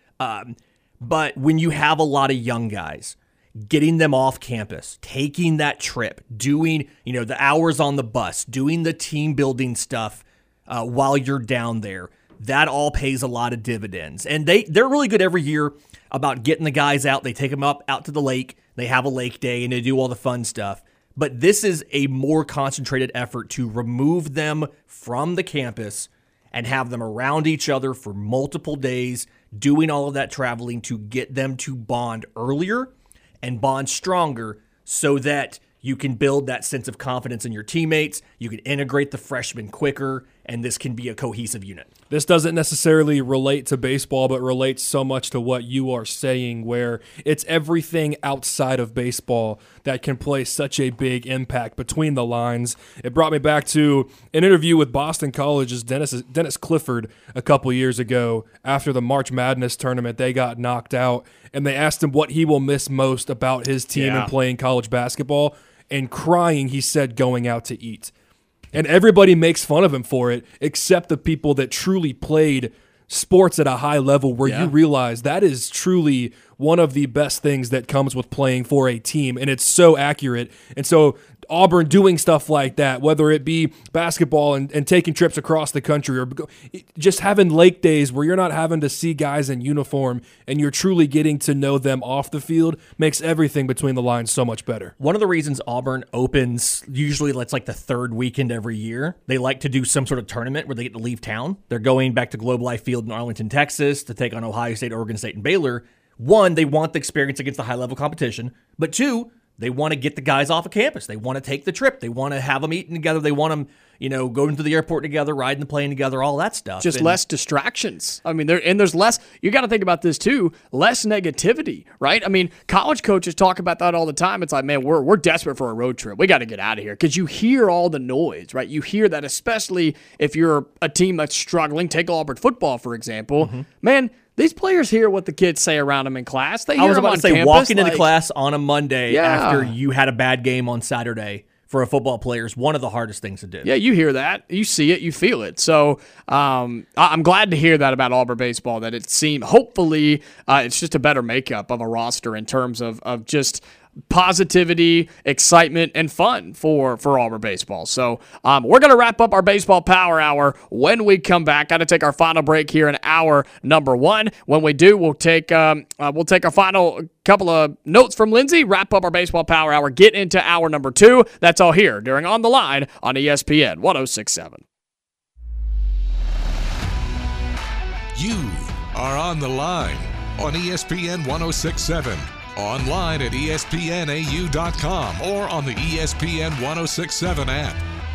But when you have a lot of young guys, getting them off campus, taking that trip, doing, the hours on the bus, doing the team building stuff while you're down there, that all pays a lot of dividends. And they're really good every year about getting the guys out. They take them out to the lake. They have a lake day and they do all the fun stuff. But this is a more concentrated effort to remove them from the campus and have them around each other for multiple days, doing all of that traveling to get them to bond earlier and bond stronger so that you can build that sense of confidence in your teammates, you can integrate the freshmen quicker, and this can be a cohesive unit. This doesn't necessarily relate to baseball, but relates so much to what you are saying, where it's everything outside of baseball that can play such a big impact between the lines. It brought me back to an interview with Boston College's Dennis Clifford a couple years ago after the March Madness tournament. They got knocked out, and they asked him what he will miss most about his team and playing college basketball. And crying, he said, going out to eat. And everybody makes fun of him for it, except the people that truly played sports at a high level where you realize that is truly one of the best things that comes with playing for a team. And it's so accurate. And so Auburn doing stuff like that, whether it be basketball and taking trips across the country or just having lake days where you're not having to see guys in uniform and you're truly getting to know them off the field, makes everything between the lines so much better. One of the reasons Auburn opens, usually it's like the third weekend every year, they like to do some sort of tournament where they get to leave town. They're going back to Globe Life Field in Arlington, Texas to take on Ohio State, Oregon State, and Baylor. One, they want the experience against the high-level competition, but two, they want to get the guys off of campus. They want to take the trip. They want to have them eating together. They want them, going to the airport together, riding the plane together, all that stuff. Just less distractions. I mean, there's less. You got to think about this too. Less negativity, right? I mean, college coaches talk about that all the time. It's like, man, we're desperate for a road trip. We got to get out of here because you hear all the noise, right? You hear that, especially if you're a team that's struggling. Take Auburn football, for example. Man, these players hear what the kids say around them in class. They hear I was about to say, campus, walking into class on a Monday after Yeah. you had a bad game on Saturday for a football player is one of the hardest things to do. Yeah, you hear that. You see it. You feel it. So I'm glad to hear that about Auburn baseball, that it seemed, hopefully, it's just a better makeup of a roster in terms of just positivity, excitement, and fun for Auburn baseball. So we're going to wrap up our Baseball Power Hour when we come back. Got to take our final break here in hour number one. When we do, we'll take our final couple of notes from Lindsay, wrap up our Baseball Power Hour, get into hour number two. That's all here during On the Line on ESPN 106.7. You are on the line on ESPN 106.7. Online at ESPNAU.com or on the ESPN 106.7 app.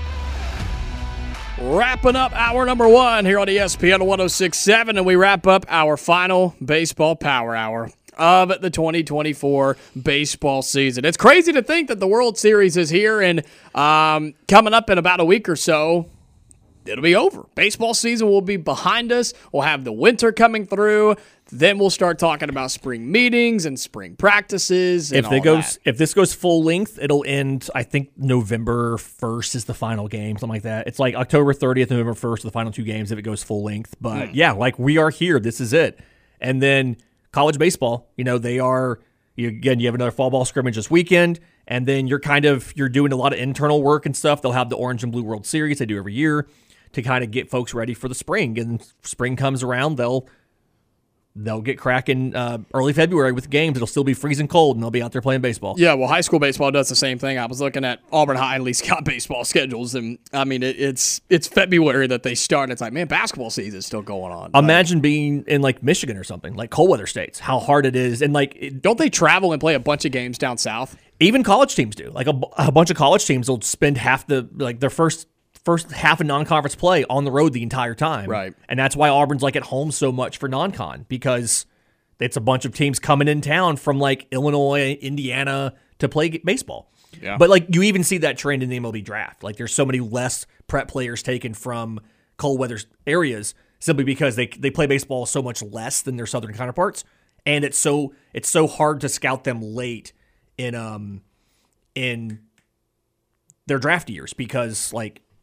Wrapping up hour number one here on ESPN 106.7, and we wrap up our final Baseball Power Hour of the 2024 baseball season. It's crazy to think that the World Series is here, and coming up in about a week or so, it'll be over. Baseball season will be behind us. We'll have the winter coming through. Then we'll start talking about spring meetings and spring practices and If this goes full length, it'll end, I think, November 1st is the final game, something like that. It's like October 30th, November 1st are the final two games if it goes full length. But yeah, like we are here. This is it. And then college baseball, they are, you have another fall ball scrimmage this weekend, and then you're doing a lot of internal work and stuff. They'll have the Orange and Blue World Series they do every year to kind of get folks ready for the spring. And spring comes around, they'll get cracking early February with games. It'll still be freezing cold, and they'll be out there playing baseball. Yeah, well, high school baseball does the same thing. I was looking at Auburn High and Lee Scott baseball schedules, and I mean, it's February that they start. It's like, man, basketball season is still going on. Imagine being in like Michigan or something, like cold weather states, how hard it is. And don't they travel and play a bunch of games down south? Even college teams do. Like a bunch of college teams will spend half their first half of non-conference play on the road the entire time. Right. And that's why Auburn's like at home so much for non-con, because it's a bunch of teams coming in town from like Illinois, Indiana to play baseball. Yeah. But like you even see that trend in the MLB draft. Like there's so many less prep players taken from cold weather areas simply because they play baseball so much less than their southern counterparts. And it's so hard to scout them late in their draft years because like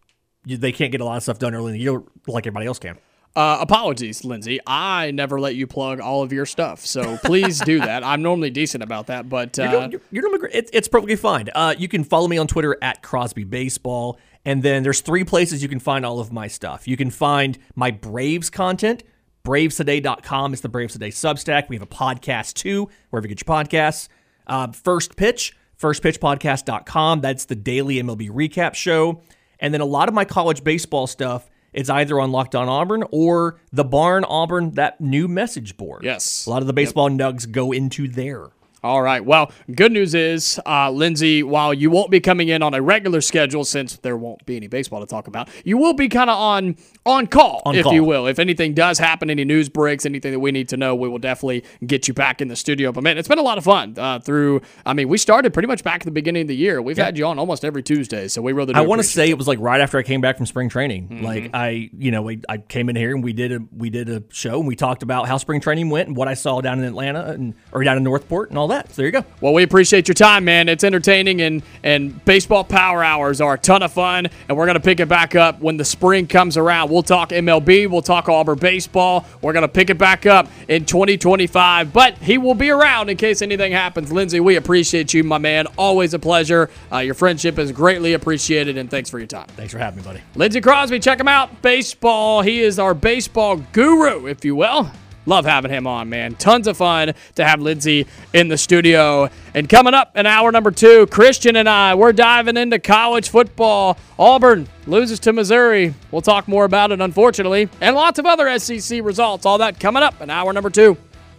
they can't get a lot of stuff done early in the year like everybody else can. Apologies, Lindsay. I never let you plug all of your stuff, so please do that. I'm normally decent about that, but you're doing great. It's perfectly fine. You can follow me on Twitter at Crosby Baseball, and then there's 3 places you can find all of my stuff. You can find my Braves content. BravesToday.com is the Braves Today Substack. We have a podcast too, wherever you get your podcasts. First Pitch, FirstPitchPodcast.com. That's the daily MLB recap show, and then a lot of my college baseball stuff. It's either on Locked On Auburn or the Barn Auburn, that new message board. Yes. A lot of the baseball nugs go into there. All right. Well, good news is, Lindsay, while you won't be coming in on a regular schedule since there won't be any baseball to talk about, you will be kind of on call, you will. If anything does happen, any news breaks, anything that we need to know, we will definitely get you back in the studio. But, man, it's been a lot of fun we started pretty much back at the beginning of the year. We've had you on almost every Tuesday, so we really do I want to say it was like right after I came back from spring training. Mm-hmm. Like I came in here and we did a show and we talked about how spring training went and what I saw down in Atlanta or down in Northport and all that. So there you go. Well, we appreciate your time, man. It's entertaining, and baseball power hours are a ton of fun, and we're going to pick it back up when the spring comes around. We'll talk MLB. We'll talk Auburn baseball. We're going to pick it back up in 2025, but he will be around in case anything happens. Lindsay, we appreciate you, my man. Always a pleasure. Your friendship is greatly appreciated, and thanks for your time. Thanks for having me, buddy. Lindsay Crosby, check him out. Baseball. He is our baseball guru, if you will. Love having him on, man. Tons of fun to have Lindsay in the studio. And coming up in hour number 2, Christian and I, we're diving into college football. Auburn loses to Missouri. We'll talk more about it, unfortunately. And lots of other SEC results. All that coming up in hour number 2.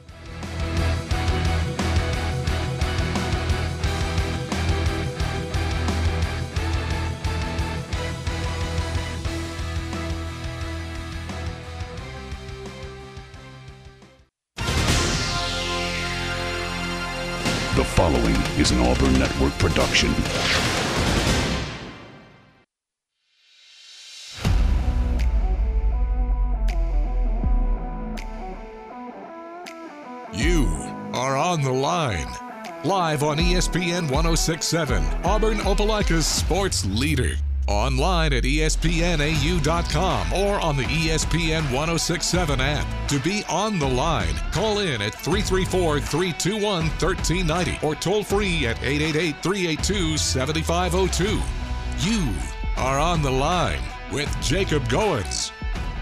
The following is an Auburn Network production. You are on the line. Live on ESPN 1067, Auburn Opelika's sports leader. Online at ESPNAU.com or on the ESPN 1067 app. To be on the line, call in at 334-321-1390 or toll free at 888-382-7502. You are on the line with Jacob Goins.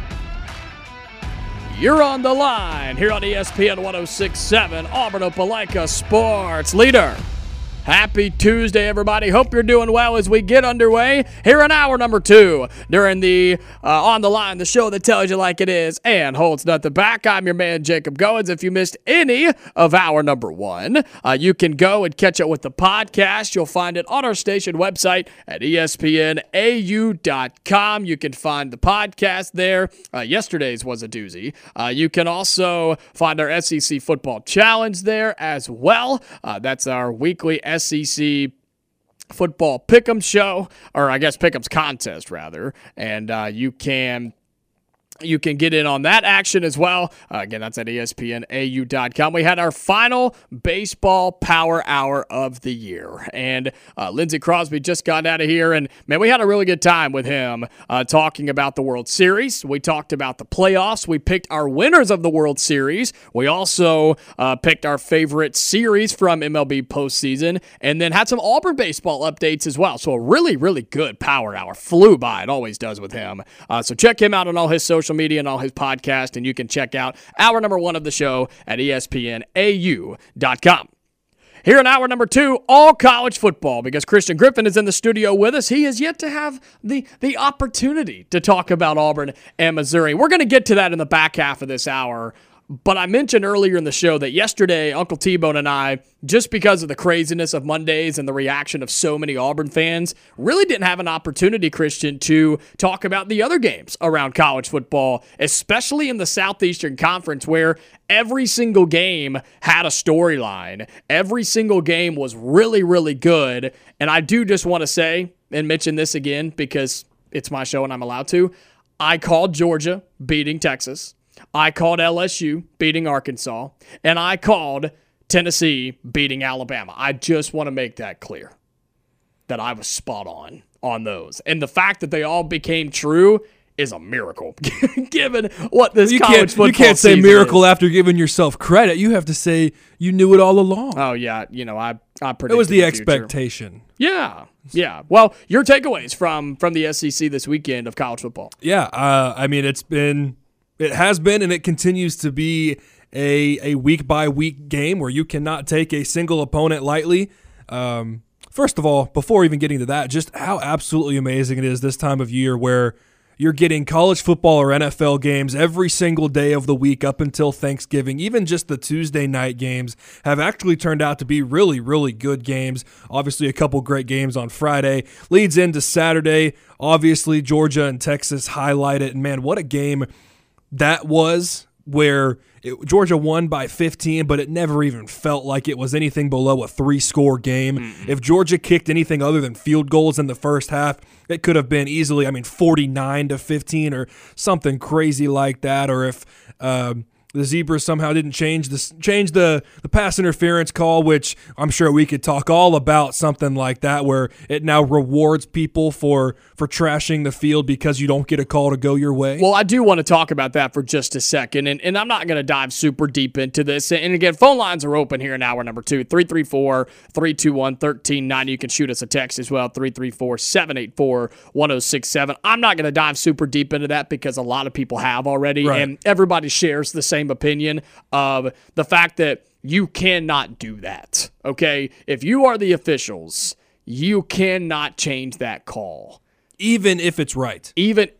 You're on the line here on ESPN 1067, Auburn Opelika sports leader. Happy Tuesday, everybody. Hope you're doing well as we get underway here in hour number 2 during the On the Line, the show that tells you like it is and holds nothing back. I'm your man, Jacob Goins. If you missed any of hour number 1, you can go and catch up with the podcast. You'll find it on our station website at ESPNAU.com. You can find the podcast there. Yesterday's was a doozy. You can also find our SEC Football Challenge there as well. That's our weekly SEC football pick'em show, or I guess pick'em's contest rather, and you can get in on that action as well. Again, that's at ESPNAU.com. We had our final baseball power hour of the year. And Lindsay Crosby just got out of here. And, man, we had a really good time with him talking about the World Series. We talked about the playoffs. We picked our winners of the World Series. We also picked our favorite series from MLB postseason. And then had some Auburn baseball updates as well. So a really, really good power hour. Flew by. It always does with him. So check him out on all his social media and all his podcast, and you can check out hour number 1 of the show at ESPNAU.com. Here in hour number 2, all college football, because Christian Griffin is in the studio with us. He has yet to have the opportunity to talk about Auburn and Missouri. We're going to get to that in the back half of this hour. But I mentioned earlier in the show that yesterday, Uncle T-Bone and I, just because of the craziness of Mondays and the reaction of so many Auburn fans, really didn't have an opportunity, Christian, to talk about the other games around college football, especially in the Southeastern Conference, where every single game had a storyline. Every single game was really, really good. And I do just want to say, and mention this again because it's my show and I'm allowed to, I called Georgia beating Texas. I called LSU beating Arkansas, and I called Tennessee beating Alabama. I just want to make that clear, that I was spot on on those. And the fact that they all became true is a miracle, given what this college football You can't say season miracle is. after giving yourself credit. You have to say you knew it all along. Oh, yeah. I predicted It was the future. expectation. Yeah. Well, your takeaways from the SEC this weekend of college football. Yeah, I mean, it has been, and it continues to be a week-by-week game where you cannot take a single opponent lightly. First of all, before even getting to that, just how absolutely amazing it is this time of year where you're getting college football or NFL games every single day of the week up until Thanksgiving. Even just the Tuesday night games have actually turned out to be really, really good games. Obviously, a couple great games on Friday. Leads into Saturday. Obviously, Georgia and Texas highlight it. And, man, what a game that was, where Georgia won by 15, but it never even felt like it was anything below a 3-score game. Mm-hmm. If Georgia kicked anything other than field goals in the first half, it could have been easily, 49-15 or something crazy like that. Or if the Zebras somehow didn't change the pass interference call, which I'm sure we could talk all about something like that, where it now rewards people for trashing the field because you don't get a call to go your way. Well, I do want to talk about that for just a second, and I'm not going to dive super deep into this. And again, phone lines are open here in hour number 2, 334-321-1390. You can shoot us a text as well, 334-784-1067. I'm not going to dive super deep into that because a lot of people have already, right. And everybody shares the same opinion of the fact that you cannot do that, okay? If you are the officials, you cannot change that call. Even if it's right.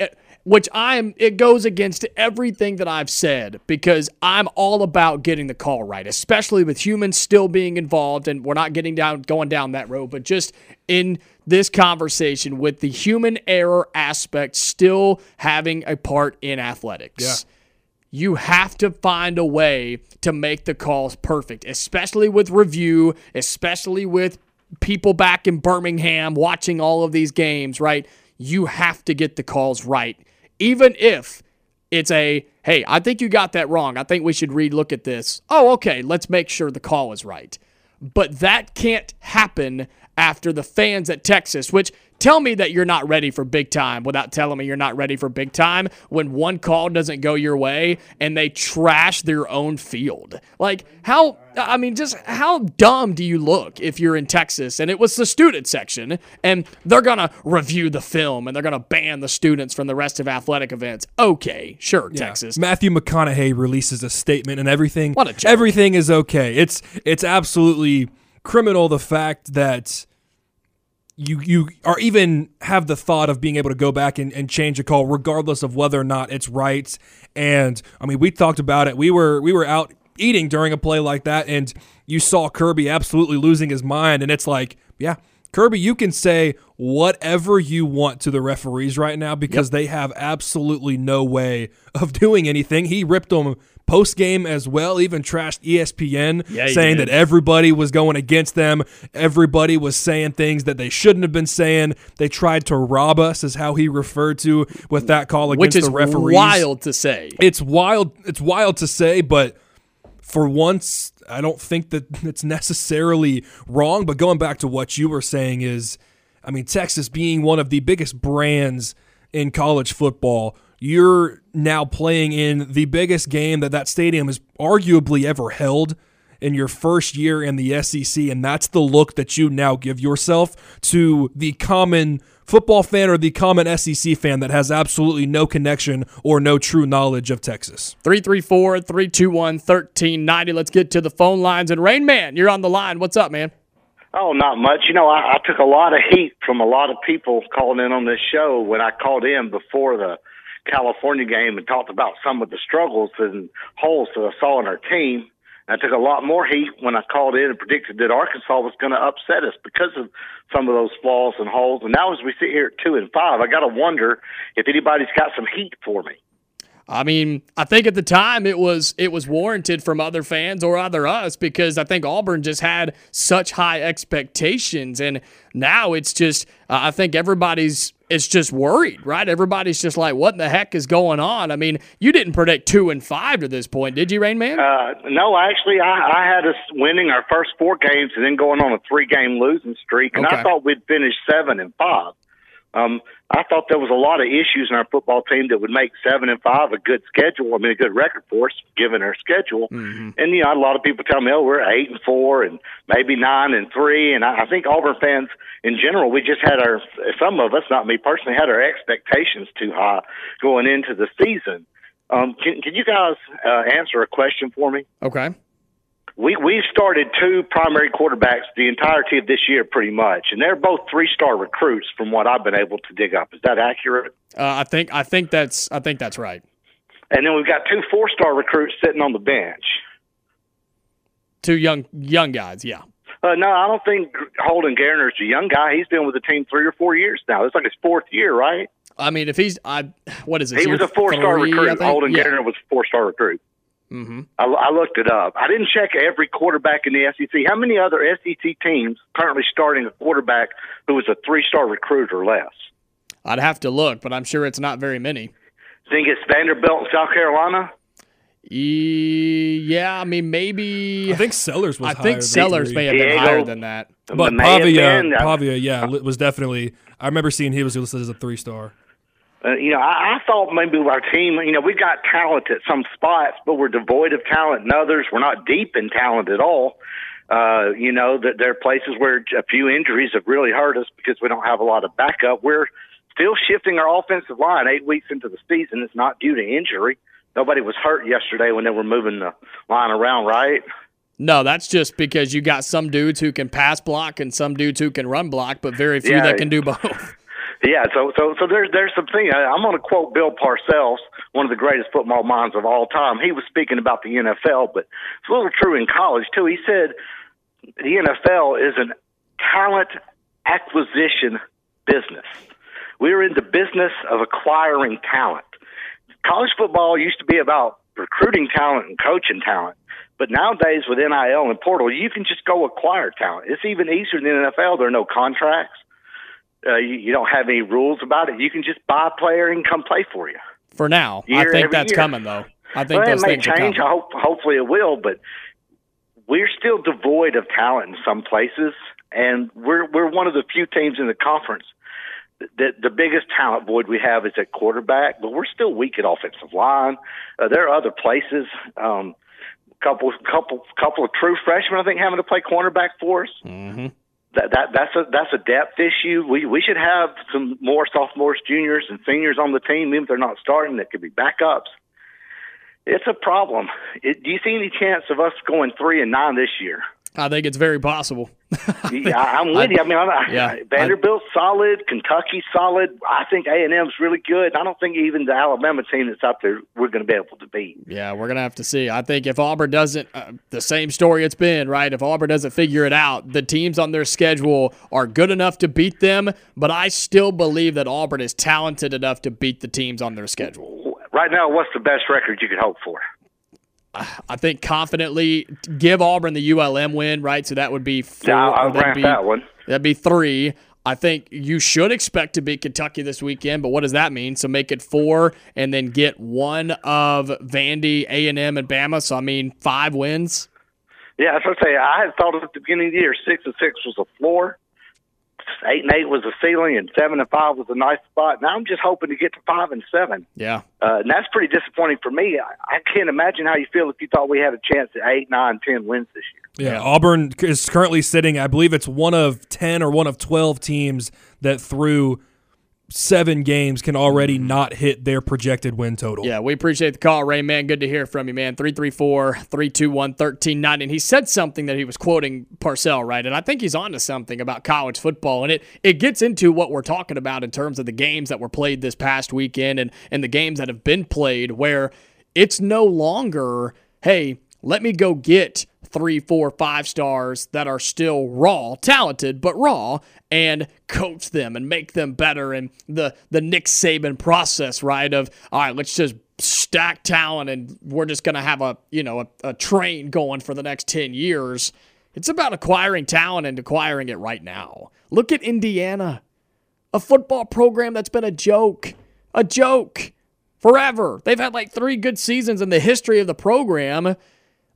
It goes against everything that I've said, because I'm all about getting the call right, especially with humans still being involved, and we're not going down that road, but just in this conversation with the human error aspect still having a part in athletics. Yeah. You have to find a way to make the calls perfect, especially with review, especially with people back in Birmingham watching all of these games, right? You have to get the calls right. Even if it's hey, I think you got that wrong. I think we should relook at this. Oh, okay, let's make sure the call is right. But that can't happen after the fans at Texas, which tell me that you're not ready for big time without telling me you're not ready for big time when one call doesn't go your way and they trash their own field. Like, just how dumb do you look if you're in Texas and it was the student section and they're going to review the film and they're going to ban the students from the rest of athletic events? Okay, sure, yeah. Texas. Matthew McConaughey releases a statement and everything. What a joke. Everything is okay. It's absolutely criminal, the fact that you are even have the thought of being able to go back and change a call regardless of whether or not it's right. And we talked about it. We were out eating during a play like that, and you saw Kirby absolutely losing his mind. And it's like, yeah, Kirby, you can say whatever you want to the referees right now because they have absolutely no way of doing anything. He ripped them post-game as well, even trashed ESPN, saying that everybody was going against them. Everybody was saying things that they shouldn't have been saying. They tried to rob us, is how he referred to with that call against the referees. Which is wild to say. It's wild to say, but for once, I don't think that it's necessarily wrong. But going back to what you were saying is, Texas being one of the biggest brands in college football, you're now playing in the biggest game that stadium has arguably ever held in your first year in the SEC, and that's the look that you now give yourself to the common football fan or the common SEC fan that has absolutely no connection or no true knowledge of Texas. 334-321-1390. Let's get to the phone lines. And Rain Man, you're on the line. What's up, man? Oh, not much. I took a lot of heat from a lot of people calling in on this show when I called in before the California game and talked about some of the struggles and holes that I saw in our team. And I took a lot more heat when I called in and predicted that Arkansas was going to upset us because of some of those flaws and holes. And now as we sit here at 2-5, I got to wonder if anybody's got some heat for me. I think at the time it was warranted from other fans or other us, because I think Auburn just had such high expectations, and now it's just I think everybody's just worried, right? Everybody's just like, what in the heck is going on? You didn't predict 2-5 to this point, did you, Rain Man? No, actually, I had us winning our first 4 games and then going on a 3-game losing streak, and I thought we'd finish 7-5. I thought there was a lot of issues in our football team that would make 7-5 a good schedule. I mean, a good record for us, given our schedule. Mm-hmm. And, you know, a lot of people tell me, oh, we're 8-4 and maybe 9-3. And I think Auburn fans in general, we just had some of us, not me personally, had our expectations too high going into the season. Can you guys answer a question for me? Okay. We've started 2 primary quarterbacks the entirety of this year pretty much, and they're both 3-star recruits from what I've been able to dig up. Is that accurate? I think that's right. And then we've got 2 4-star recruits sitting on the bench. 2 young guys, yeah. No, I don't think Holden Gardner's a young guy. He's been with the team 3 or 4 years now. It's like his 4th year, right? I mean, if he's what is it? He was a 4-star recruit. Holden Gardner was a 4-star recruit. Mm-hmm. I looked it up. I didn't check every quarterback in the SEC. How many other SEC teams currently starting a quarterback who was a 3-star recruit or less? I'd have to look, but I'm sure it's not very many. Think it's Vanderbilt and South Carolina? Yeah, I mean, maybe. I think Sellers was higher. I think Sellers may have been higher than that. But Pavia, yeah, was definitely. I remember seeing he was listed as a 3-star. You know, I thought maybe our team, you know, we've got talent at some spots, but we're devoid of talent in others. We're not deep in talent at all. You know, that there are places where a few injuries have really hurt us because we don't have a lot of backup. We're still shifting our offensive line 8 weeks into the season. It's not due to injury. Nobody was hurt yesterday when they were moving the line around, right? No, that's just because you got some dudes who can pass block and some dudes who can run block, but very few that can do both. Yeah, so there's some thing. I'm going to quote Bill Parcells, one of the greatest football minds of all time. He was speaking about the NFL, but it's a little true in college too. He said the NFL is an talent acquisition business. We're in the business of acquiring talent. College football used to be about recruiting talent and coaching talent, but nowadays with NIL and portal, you can just go acquire talent. It's even easier than the NFL. There are no contracts. You don't have any rules about it. You can just buy a player and come play for you. For now, I think that's coming, though. I think those things are coming. Hopefully it will, but we're still devoid of talent in some places, and we're one of the few teams in the conference that the biggest talent void we have is at quarterback, but we're still weak at offensive line. There are other places. Couple of true freshmen, I think, having to play cornerback for us. Mm-hmm. That's a depth issue. We should have some more sophomores, juniors, and seniors on the team, even if they're not starting, that could be backups. It's a problem. Do you see any chance of us going 3-9 this year? I think it's very possible. Yeah, I'm with you. I mean, Vanderbilt's solid, Kentucky's solid. I think A&M's really good. I don't think even the Alabama team that's up there we're going to be able to beat. Yeah, we're going to have to see. I think if Auburn doesn't, the same story it's been, right? If Auburn doesn't figure it out, the teams on their schedule are good enough to beat them, but I still believe that Auburn is talented enough to beat the teams on their schedule. Right now, what's the best record you could hope for? I think confidently give Auburn the ULM win, right? So that would be 4. I'll grant that one. That'd be 3. I think you should expect to beat Kentucky this weekend, but what does that mean? So make it 4 and then get one of Vandy, A&M, and Bama. So, I mean, 5 wins. Yeah, that's what I say. I had thought at the beginning of the year 6-6 was a floor. 8-8 was a ceiling, and 7-5 was a nice spot. Now I'm just hoping to get to 5-7. Yeah, and that's pretty disappointing for me. I can't imagine how you feel if you thought we had a chance at 8, 9, 10 wins this year. Yeah, Auburn is currently sitting. I believe it's one of 10 or one of 12 teams that through 7 games can already not hit their projected win total. Yeah, we appreciate the call, Ray, man. Good to hear from you, man. 334-321-1390. And he said something that he was quoting Parcell, right? And I think he's on to something about college football. And it gets into what we're talking about in terms of the games that were played this past weekend and the games that have been played where it's no longer, hey, let me go get 3, 4, 5 stars that are still raw, talented, but raw, and coach them and make them better. And the Nick Saban process, right, of, all right, let's just stack talent and we're just going to have a train going for the next 10 years. It's about acquiring talent and acquiring it right now. Look at Indiana, a football program that's been a joke forever. They've had like 3 good seasons in the history of the program.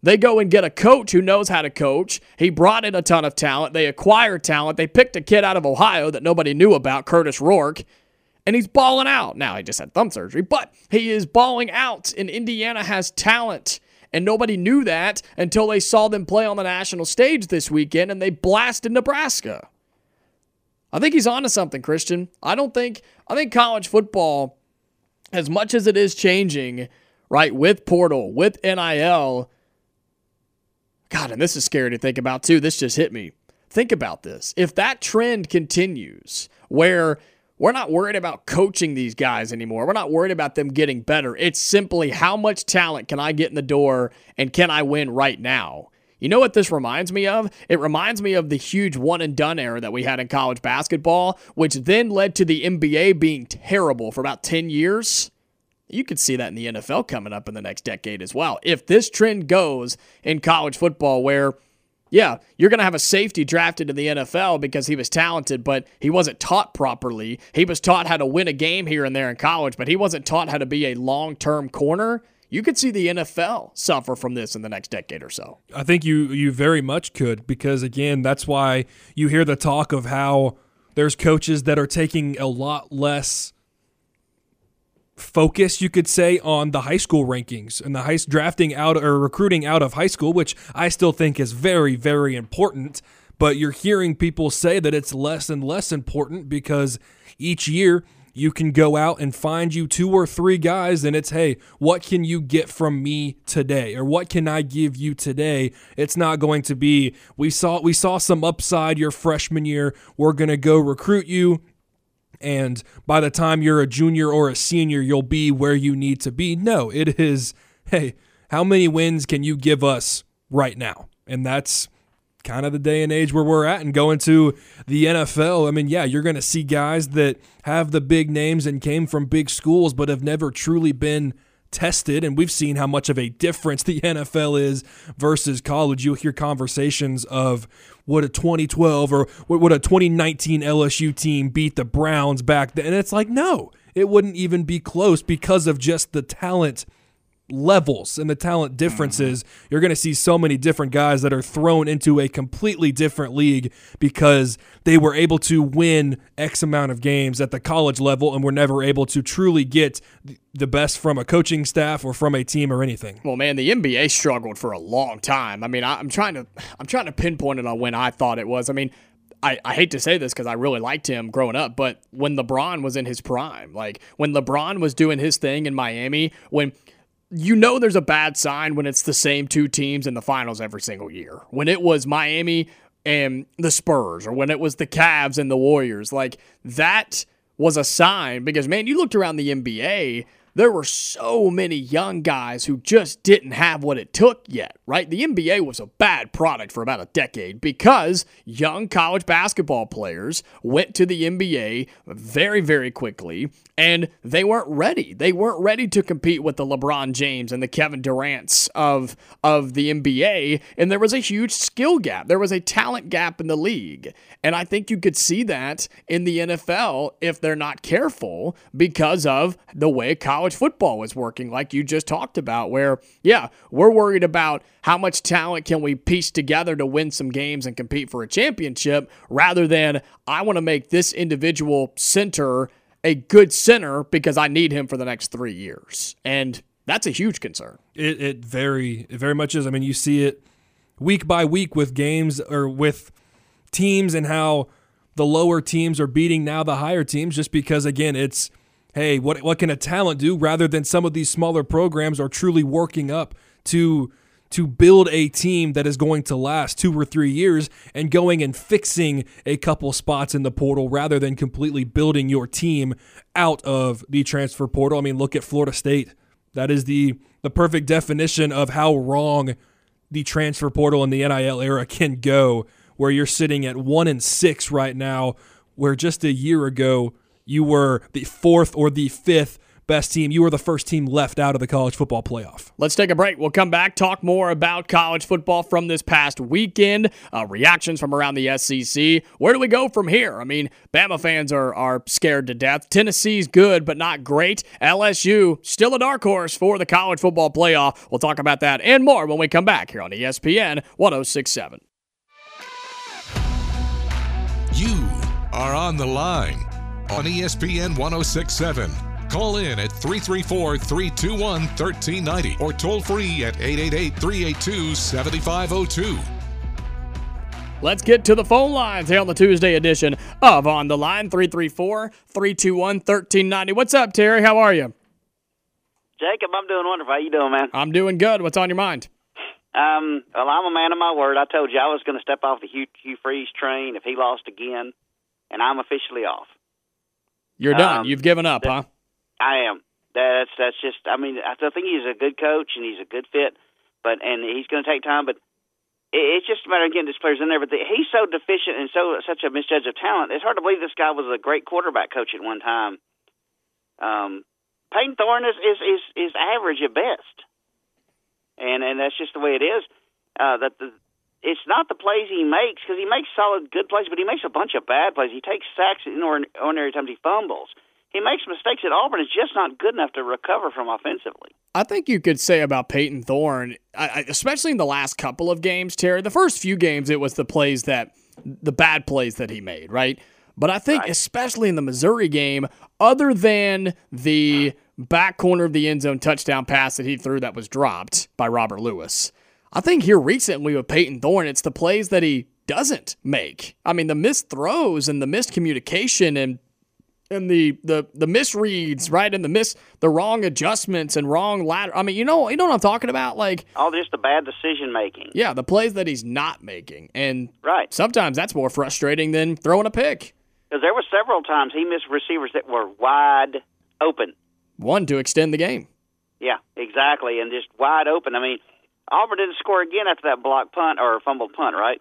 They go and get a coach who knows how to coach. He brought in a ton of talent. They acquired talent. They picked a kid out of Ohio that nobody knew about, Curtis Rourke, and he's balling out. Now, he just had thumb surgery, but he is balling out, and Indiana has talent. And nobody knew that until they saw them play on the national stage this weekend, and they blasted Nebraska. I think he's onto something, Christian. I think college football, as much as it is changing, right, with portal, with NIL, God, and this is scary to think about too. This just hit me. Think about this. If that trend continues, where we're not worried about coaching these guys anymore, we're not worried about them getting better. It's simply how much talent can I get in the door and can I win right now? You know what this reminds me of? It reminds me of the huge one-and-done era that we had in college basketball, which then led to the NBA being terrible for about 10 years. You could see that in the NFL coming up in the next decade as well. If this trend goes in college football where, yeah, you're going to have a safety drafted in the NFL because he was talented, but he wasn't taught properly. He was taught how to win a game here and there in college, but he wasn't taught how to be a long-term corner. You could see the NFL suffer from this in the next decade or so. I think you very much could, because, again, that's why you hear the talk of how there's coaches that are taking a lot less focus, you could say, on the high school rankings and the drafting out or recruiting out of high school, which I still think is very, very important. But you're hearing people say that it's less and less important because each year you can go out and find you 2 or 3 guys and it's, hey, what can you get from me today? Or what can I give you today? It's not going to be, we saw some upside your freshman year, we're going to go recruit you, and by the time you're a junior or a senior, you'll be where you need to be. No, it is, hey, how many wins can you give us right now? And that's kind of the day and age where we're at. And going to the NFL, I mean, yeah, you're going to see guys that have the big names and came from big schools but have never truly been tested, and we've seen how much of a difference the NFL is versus college. You'll hear conversations of would a 2012 or would a 2019 LSU team beat the Browns back then, and it's like, no, it wouldn't even be close because of just the talent levels and the talent differences. You're going to see so many different guys that are thrown into a completely different league because they were able to win X amount of games at the college level and were never able to truly get the best from a coaching staff or from a team or anything. Well, man, the NBA struggled for a long time. I mean, I'm trying to pinpoint it on when I thought it was. I mean, I hate to say this because I really liked him growing up, but when LeBron was in his prime, like when LeBron was doing his thing in Miami, when you know there's a bad sign when it's the same 2 teams in the finals every single year. When it was Miami and the Spurs, or when it was the Cavs and the Warriors, like that was a sign because, man, you looked around the NBA, there were so many young guys who just didn't have what it took yet, right? The NBA was a bad product for about a decade because young college basketball players went to the NBA very, very quickly, and they weren't ready. They weren't ready to compete with the LeBron James and the Kevin Durants of the NBA, and there was a huge skill gap. There was a talent gap in the league, and I think you could see that in the NFL if they're not careful because of the way college football is working, like you just talked about, where, yeah, we're worried about how much talent can we piece together to win some games and compete for a championship, rather than I want to make this individual center a good center because I need him for the next 3 years. And that's a huge concern. It very much is. I mean, you see it week by week with games or with teams and how the lower teams are beating now the higher teams just because, again, it's, hey, what can a talent do, rather than some of these smaller programs are truly working up to build a team that is going to last 2 or 3 years and going and fixing a couple spots in the portal rather than completely building your team out of the transfer portal. I mean, look at Florida State. That is the perfect definition of how wrong the transfer portal and the NIL era can go, where you're sitting at 1-6 right now, where just a year ago you were the 4th or the 5th best team. You were the first team left out of the college football playoff. Let's take a break. We'll come back, talk more about college football from this past weekend, reactions from around the SEC. Where do we go from here? I mean, Bama fans are scared to death. Tennessee's good, but not great. LSU, still a dark horse for the college football playoff. We'll talk about that and more when we come back here on ESPN 106.7. You are on the line on ESPN 106.7. Call in at 334-321-1390 or toll free at 888-382-7502. Let's get to the phone lines here on the Tuesday edition of On the Line, 334-321-1390. What's up, Terry? How are you? Jacob, I'm doing wonderful. How you doing, man? I'm doing good. What's on your mind? Well, I'm a man of my word. I told you I was going to step off the Hugh Freeze train if he lost again, and I'm officially off. You're done. You've given up, huh? I am. That's just. I mean, I think he's a good coach and he's a good fit, and he's going to take time. But it's just a matter of getting his players in there. But he's so deficient and such a misjudge of talent. It's hard to believe this guy was a great quarterback coach at one time. Payton Thorne is average at best. And that's just the way it is. It's not the plays he makes, because he makes solid, good plays, but he makes a bunch of bad plays. He takes sacks in ordinary times. He fumbles. He makes mistakes at Auburn. It's just not good enough to recover from offensively. I think you could say about Payton Thorne, especially in the last couple of games, Terry, the first few games, it was the bad plays that he made, right? But I think especially in the Missouri game, other than the back corner of the end zone touchdown pass that he threw that was dropped by Robert Lewis, I think here recently with Payton Thorne, it's the plays that he doesn't make. I mean, the missed throws and the missed communication and the misreads, right, and the wrong adjustments and wrong ladder. I mean, you know what I'm talking about? Like, all just the bad decision making. Yeah, the plays that he's not making, and sometimes that's more frustrating than throwing a pick. Because there were several times he missed receivers that were wide open. One to extend the game. Yeah, exactly, and just wide open. I mean, Auburn didn't score again after that block punt or fumbled punt, right?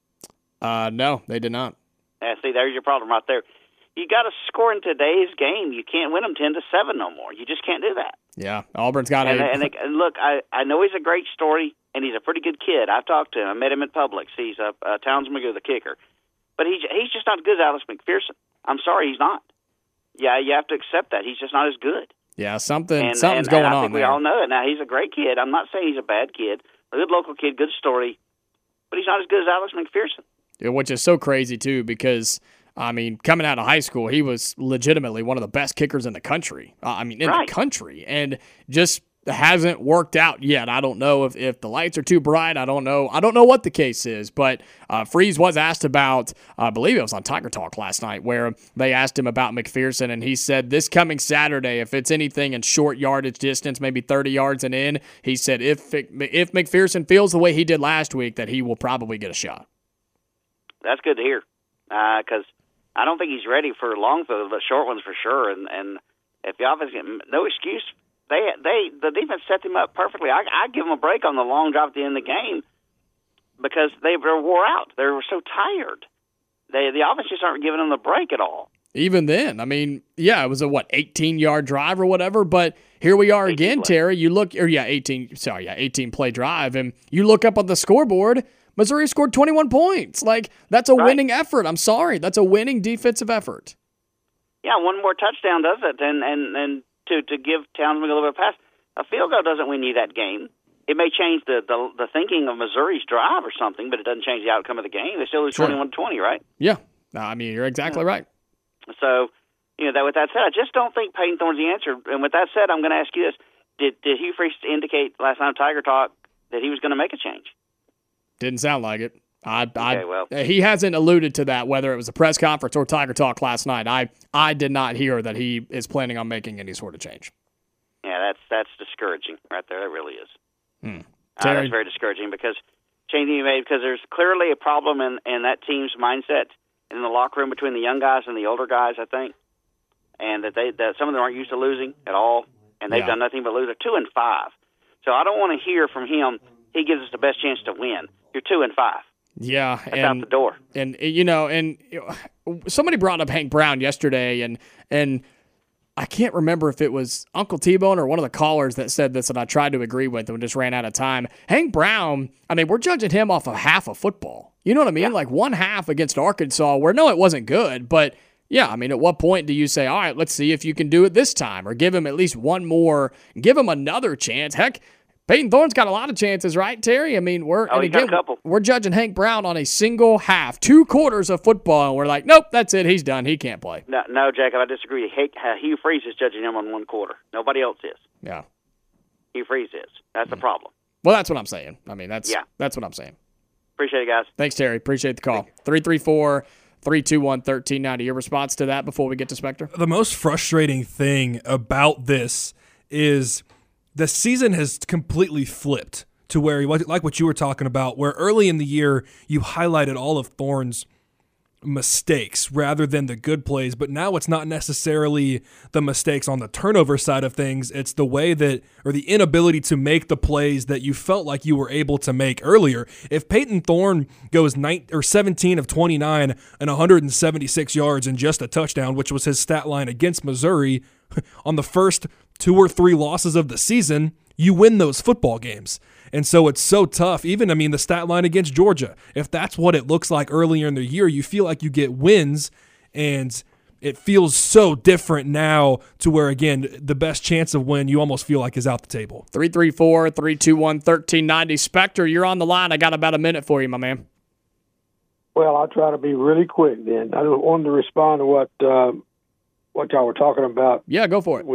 No, they did not. Yeah, see, there's your problem right there. You got to score in today's game. You can't win them 10-7 no more. You just can't do that. Yeah, Auburn's got it. And look, I know he's a great story, and he's a pretty good kid. I've talked to him. I met him at Publix. He's a Townsend McGoo, the kicker. But he's just not as good as Alex McPherson. I'm sorry, he's not. Yeah, you have to accept that. He's just not as good. Yeah, something's going on there. I think we all know it. Now, he's a great kid. I'm not saying he's a bad kid. A good local kid, good story. But he's not as good as Alex McPherson. Yeah, which is so crazy, too, because, I mean, coming out of high school, he was legitimately one of the best kickers in the country. The country. And just hasn't worked out yet. I don't know if the lights are too bright. I don't know what the case is. But Freeze was asked about, I believe it was on Tiger Talk last night, where they asked him about McPherson, and he said this coming Saturday, if it's anything in short yardage distance, maybe 30 yards and in, he said if McPherson feels the way he did last week, that he will probably get a shot. That's good to hear, because I don't think he's ready for long field, but short ones for sure. And if the offense no excuse. The defense set him up perfectly. I give them a break on the long drive at the end of the game because they were wore out. They were so tired. The offense just aren't giving them the break at all. Even then, I mean, yeah, it was a 18-yard drive or whatever. But here we are again, Terry. You look, 18-play drive, and you look up on the scoreboard. Missouri scored 21 points. Like, that's a winning effort. I'm sorry, that's a winning defensive effort. Yeah, one more touchdown does it, and to give Townsend a little bit of pass. A field goal doesn't win you that game. It may change the thinking of Missouri's drive or something, but it doesn't change the outcome of the game. They still lose 21-20, right? Yeah. I mean, you're exactly right. So, with that said, I just don't think Payton Thorne's the answer. And with that said, I'm going to ask you this. Did Hugh Freeze indicate last night on Tiger Talk that he was going to make a change? Didn't sound like it. He hasn't alluded to that, whether it was a press conference or Tiger Talk last night. I did not hear that he is planning on making any sort of change. Yeah, that's discouraging right there. It really is. Terry? That's very discouraging because changing made because there's clearly a problem in that team's mindset in the locker room between the young guys and the older guys, I think, and that some of them aren't used to losing at all, and they've done nothing but lose. They're 2-5, so I don't want to hear from him. He gives us the best chance to win. You're 2-5. Yeah, that's out the door. And somebody brought up Hank Brown yesterday, and I can't remember if it was Uncle T-Bone or one of the callers that said this, and I tried to agree with and just ran out of time. Hank Brown, I mean, we're judging him off of half of football. You know what I mean? Yeah. Like one half against Arkansas where, no, it wasn't good, but yeah, I mean, at what point do you say, all right, let's see if you can do it this time, or give him at least one more, give him another chance? Heck, Peyton Thorne's got a lot of chances, right, Terry? I mean, we're judging Hank Brown on a single half, 2 quarters of football, and we're like, nope, that's it. He's done. He can't play. No, Jacob, I disagree. Hugh Freeze is judging him on 1 quarter. Nobody else is. Yeah. Hugh Freeze is. That's the problem. Well, that's what I'm saying. I mean, that's what I'm saying. Appreciate it, guys. Thanks, Terry. Appreciate the call. 334-321-1390. Your response to that before we get to Spectre? The most frustrating thing about this is the season has completely flipped to where, like what you were talking about, where early in the year you highlighted all of Thorne's mistakes rather than the good plays, but now it's not necessarily the mistakes on the turnover side of things. It's the way that, or the inability to make the plays that you felt like you were able to make earlier. If Peyton Thorne goes 17 of 29 and 176 yards and just a touchdown, which was his stat line against Missouri, on the first 2 or 3 losses of the season, you win those football games. And so it's so tough. Even, I mean, the stat line against Georgia, if that's what it looks like earlier in the year, you feel like you get wins, and it feels so different now to where, again, the best chance of win you almost feel like is out the table. 334-321-1390. Spectre, you're on the line. I got about a minute for you, my man. Well, I'll try to be really quick then. I wanted to respond to what y'all were talking about. Yeah, go for it.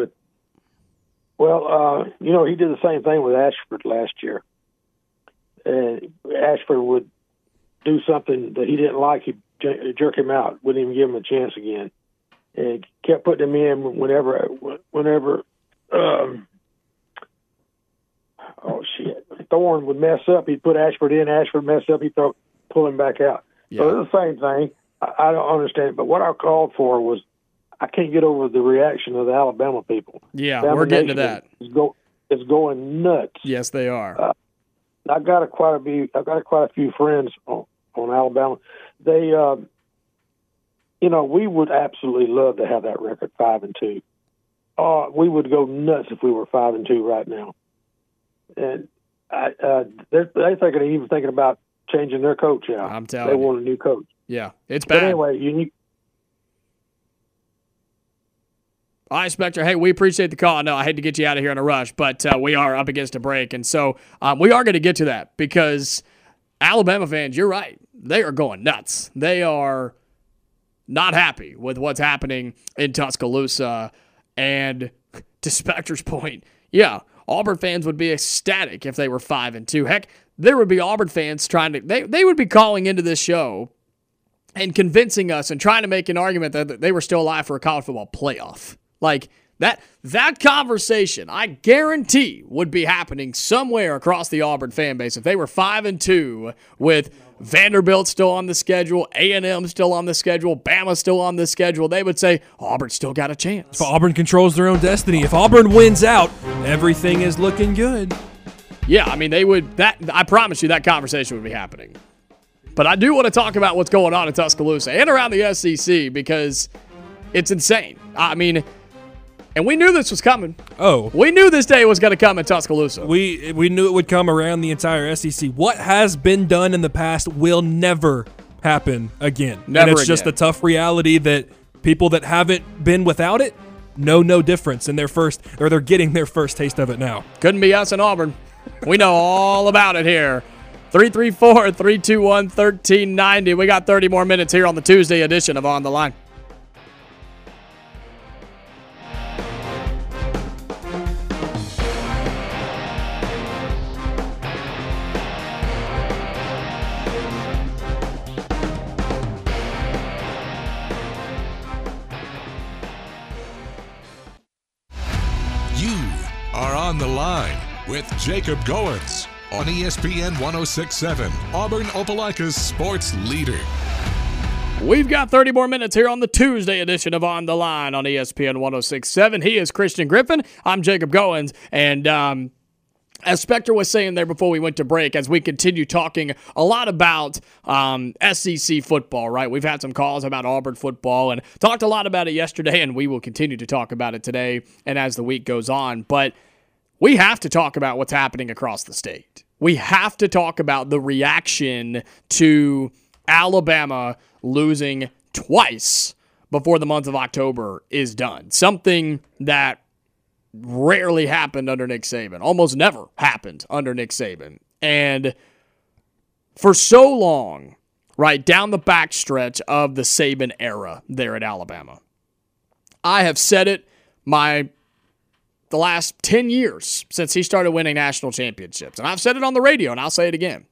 He did the same thing with Ashford last year. Ashford would do something that he didn't like, he'd jerk him out, wouldn't even give him a chance again. And kept putting him in whenever Thorne would mess up, he'd put Ashford in, Ashford mess up, he'd pull him back out. Yeah. So it's the same thing. I don't understand. But what I called for was, I can't get over the reaction of the Alabama people. Yeah, we're getting to that. It's going nuts. Yes, they are. I've got quite a few friends on Alabama. They, we would absolutely love to have that record 5-2. We would go nuts if we were 5-2 right now. And they're even thinking about changing their coach out. I'm telling you, they want a new coach. Yeah, it's bad. But anyway, All right, Spectre. Hey, we appreciate the call. No, I hate to get you out of here in a rush, but we are up against a break. And so we are going to get to that because Alabama fans, you're right. They are going nuts. They are not happy with what's happening in Tuscaloosa. And to Spectre's point, yeah, Auburn fans would be ecstatic if they were 5-2. Heck, there would be Auburn fans they would be calling into this show and convincing us and trying to make an argument that they were still alive for a college football playoff. Like, that conversation, I guarantee, would be happening somewhere across the Auburn fan base if they were 5-2 with Vanderbilt still on the schedule, A&M still on the schedule, Bama still on the schedule. They would say, Auburn still got a chance. If Auburn controls their own destiny, if Auburn wins out, everything is looking good. Yeah, I mean, they would. I promise you that conversation would be happening. But I do want to talk about what's going on in Tuscaloosa and around the SEC because it's insane. I mean, and we knew this was coming. Oh. We knew this day was going to come in Tuscaloosa. We knew it would come around the entire SEC. What has been done in the past will never happen again. Never and it's again. Just a tough reality that people that haven't been without it know no difference in they're getting their first taste of it now. Couldn't be us in Auburn. We know all about it here. 334-321-1390. We got 30 more minutes here on the Tuesday edition of On the Line. On the Line with Jacob Goins on ESPN 106.7, Auburn Opelika's sports leader. We've got 30 more minutes here on the Tuesday edition of On the Line on ESPN 106.7. He is Christian Griffin. I'm Jacob Goins, and as Spectre was saying there before we went to break, as we continue talking a lot about SEC football, right? We've had some calls about Auburn football and talked a lot about it yesterday, and we will continue to talk about it today and as the week goes on. But we have to talk about what's happening across the state. We have to talk about the reaction to Alabama losing twice before the month of October is done. Something that rarely happened under Nick Saban. Almost never happened under Nick Saban. And for so long, right down the backstretch of the Saban era there at Alabama, I have said it the last 10 years since he started winning national championships. And I've said it on the radio, and I'll say it again.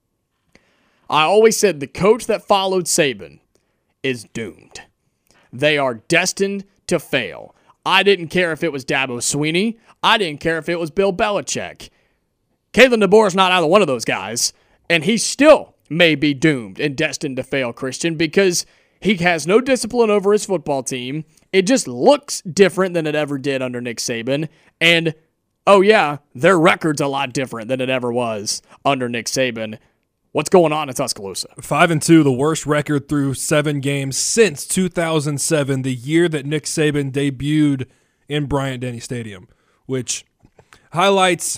I always said the coach that followed Saban is doomed. They are destined to fail. I didn't care if it was Dabo Swinney. I didn't care if it was Bill Belichick. Kalen DeBoer is not either one of those guys, and he still may be doomed and destined to fail, Christian, because he has no discipline over his football team. It just looks different than it ever did under Nick Saban, and, oh yeah, their record's a lot different than it ever was under Nick Saban. What's going on in Tuscaloosa? 5-2, the worst record through 7 games since 2007, the year that Nick Saban debuted in Bryant-Denny Stadium, which highlights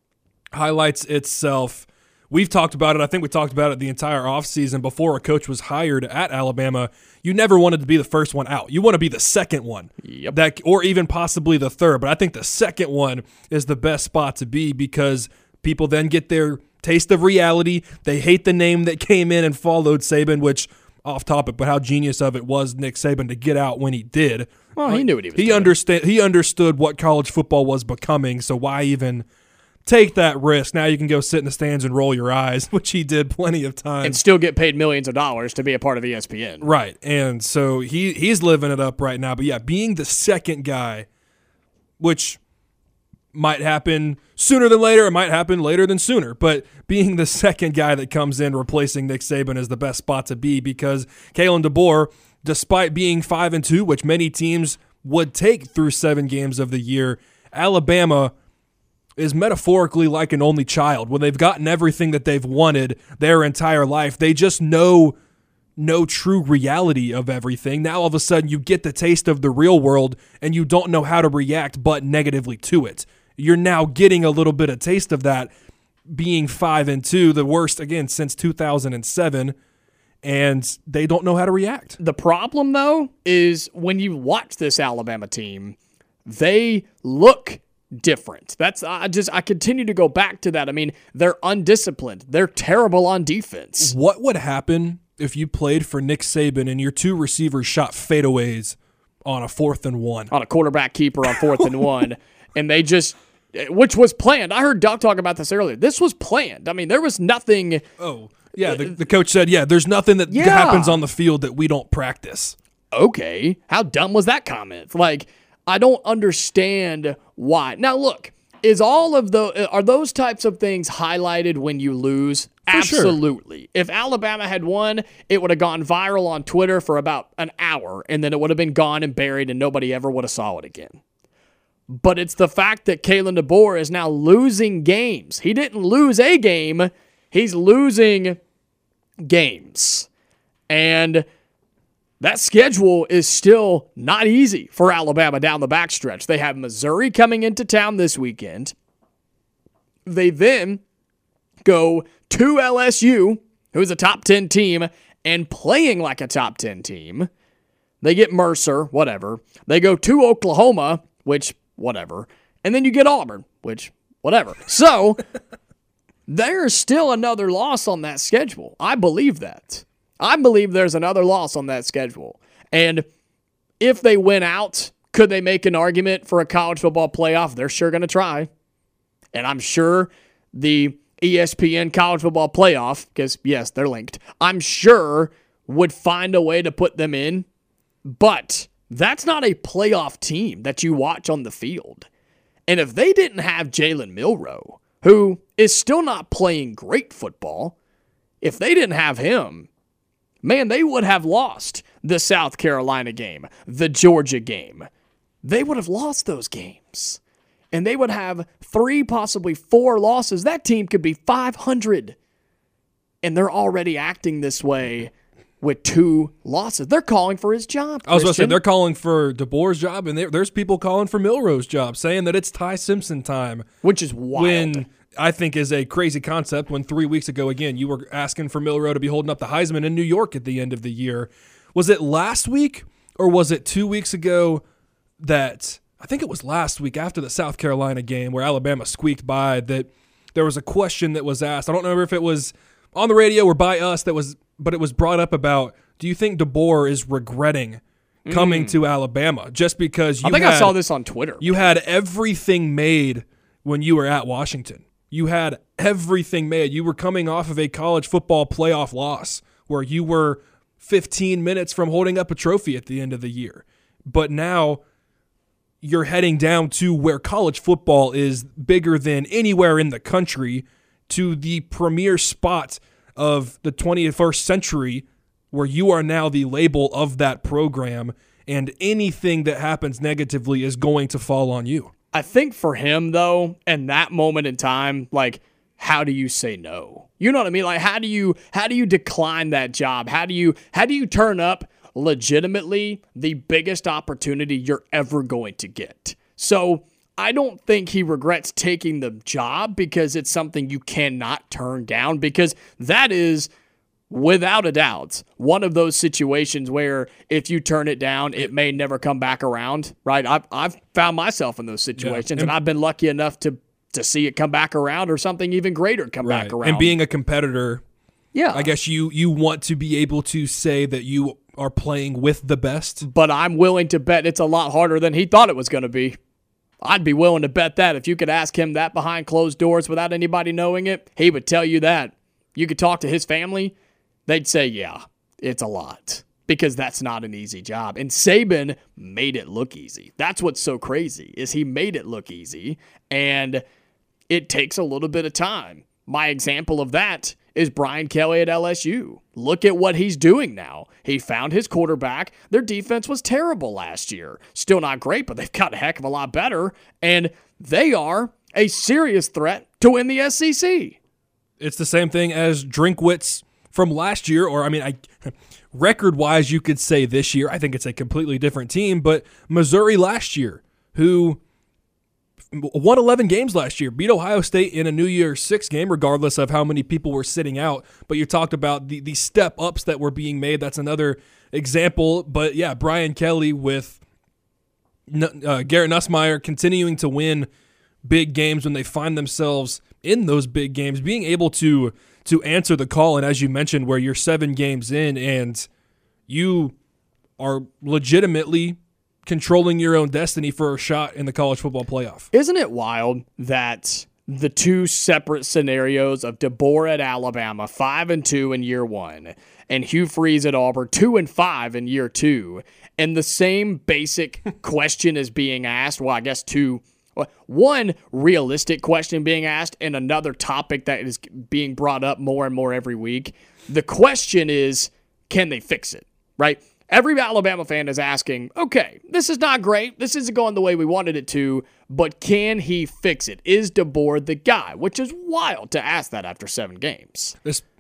itself. We've talked about it. I think we talked about it the entire offseason before a coach was hired at Alabama. You never wanted to be the first one out. You want to be the second one, or even possibly the third. But I think the second one is the best spot to be because people then get their taste of reality. They hate the name that came in and followed Saban, which, off topic, but how genius of it was Nick Saban to get out when he did. Well, he knew what he was doing. He understood what college football was becoming, so why even take that risk? Now you can go sit in the stands and roll your eyes, which he did plenty of times. And still get paid millions of dollars to be a part of ESPN. Right, and so he's living it up right now. But yeah, being the second guy, which might happen sooner than later, it might happen later than sooner, but being the second guy that comes in replacing Nick Saban is the best spot to be because Kalen DeBoer, despite being 5-2, which many teams would take through 7 games of the year, Alabama is metaphorically like an only child. When they've gotten everything that they've wanted their entire life, they just know no true reality of everything. Now all of a sudden you get the taste of the real world and you don't know how to react but negatively to it. You're now getting a little bit of taste of that, being 5-2, the worst, again, since 2007, and they don't know how to react. The problem, though, is when you watch this Alabama team, they look different. I continue to go back to that. I mean, they're undisciplined. They're terrible on defense. What would happen if you played for Nick Saban and your 2 receivers shot fadeaways on a 4th and 1? On a quarterback keeper on 4th and 1, and they just... Which was planned. I heard Doug talk about this earlier. This was planned. I mean, there was nothing. Oh, yeah. The coach said, there's nothing that happens on the field that we don't practice. Okay. How dumb was that comment? Like, I don't understand why. Now, look, are those types of things highlighted when you lose? For Absolutely. Sure. If Alabama had won, it would have gone viral on Twitter for about an hour, and then it would have been gone and buried, and nobody ever would have saw it again. But it's the fact that Kalen DeBoer is now losing games. He didn't lose a game. He's losing games. And that schedule is still not easy for Alabama down the backstretch. They have Missouri coming into town this weekend. They then go to LSU, who's a top 10 team, and playing like a top 10 team. They get Mercer, whatever. They go to Oklahoma, which... whatever. And then you get Auburn, which, whatever. So, there's still another loss on that schedule. I believe that. I believe there's another loss on that schedule. And if they win out, could they make an argument for a college football playoff? They're sure going to try. And I'm sure the ESPN college football playoff, because, yes, they're linked, I'm sure would find a way to put them in. But that's not a playoff team that you watch on the field. And if they didn't have Jalen Milroe, who is still not playing great football, if they didn't have him, man, they would have lost the South Carolina game, the Georgia game. They would have lost those games. and they would have 3, possibly 4 losses. That team could be 500. And they're already acting this way with 2 losses. They're calling for his job, Christian. I was going to say, they're calling for DeBoer's job, and there's people calling for Milroe's job, saying that it's Ty Simpson time. Which is wild. When I think is a crazy concept when 3 weeks ago, again, you were asking for Milroe to be holding up the Heisman in New York at the end of the year. Was it last week or was it 2 weeks ago that – I think it was last week after the South Carolina game where Alabama squeaked by that there was a question that was asked. I don't remember if it was on the radio or by us but it was brought up about, do you think DeBoer is regretting coming to Alabama just because I saw this on Twitter. You had everything made when you were at Washington. You had everything made. You were coming off of a college football playoff loss where you were 15 minutes from holding up a trophy at the end of the year. But now you're heading down to where college football is bigger than anywhere in the country, to the premier spot of the 21st century where you are now the label of that program, and anything that happens negatively is going to fall on you. I think for him, though, in that moment in time, like, how do you say no? You know what I mean? Like, how do you decline that job? How do you turn up legitimately the biggest opportunity you're ever going to get? So I don't think he regrets taking the job because it's something you cannot turn down, because that is, without a doubt, one of those situations where if you turn it down, it may never come back around, right? I've found myself in those situations, and I've been lucky enough to see it come back around or something even greater come back around. And being a competitor, I guess you want to be able to say that you are playing with the best. But I'm willing to bet it's a lot harder than he thought it was going to be. I'd be willing to bet that if you could ask him that behind closed doors without anybody knowing it, he would tell you that. You could talk to his family, they'd say, yeah, it's a lot, because that's not an easy job. And Saban made it look easy. That's what's so crazy, is he made it look easy, and it takes a little bit of time. My example of that is Brian Kelly at LSU. Look at what he's doing now. He found his quarterback. Their defense was terrible last year. Still not great, but they've got a heck of a lot better, and they are a serious threat to win the SEC. It's the same thing as Drinkwitz from last year, or record-wise, you could say this year. I think it's a completely different team, but Missouri last year, who won 11 games last year, beat Ohio State in a New Year's Six game, regardless of how many people were sitting out. But you talked about the step-ups that were being made. That's another example. But, yeah, Brian Kelly with Garrett Nussmeier continuing to win big games when they find themselves in those big games, being able to answer the call. And as you mentioned, where you're 7 games in and you are legitimately controlling your own destiny for a shot in the college football playoff. Isn't it wild that the 2 separate scenarios of DeBoer at Alabama, 5-2 in year 1, and Hugh Freeze at Auburn, 2-5 in year 2, and the same basic question is being asked? Well, I guess one realistic question being asked and another topic that is being brought up more and more every week. The question is, can they fix it, right? Every Alabama fan is asking, okay, this is not great. This isn't going the way we wanted it to, but can he fix it? Is DeBoer the guy? Which is wild to ask that after 7 games.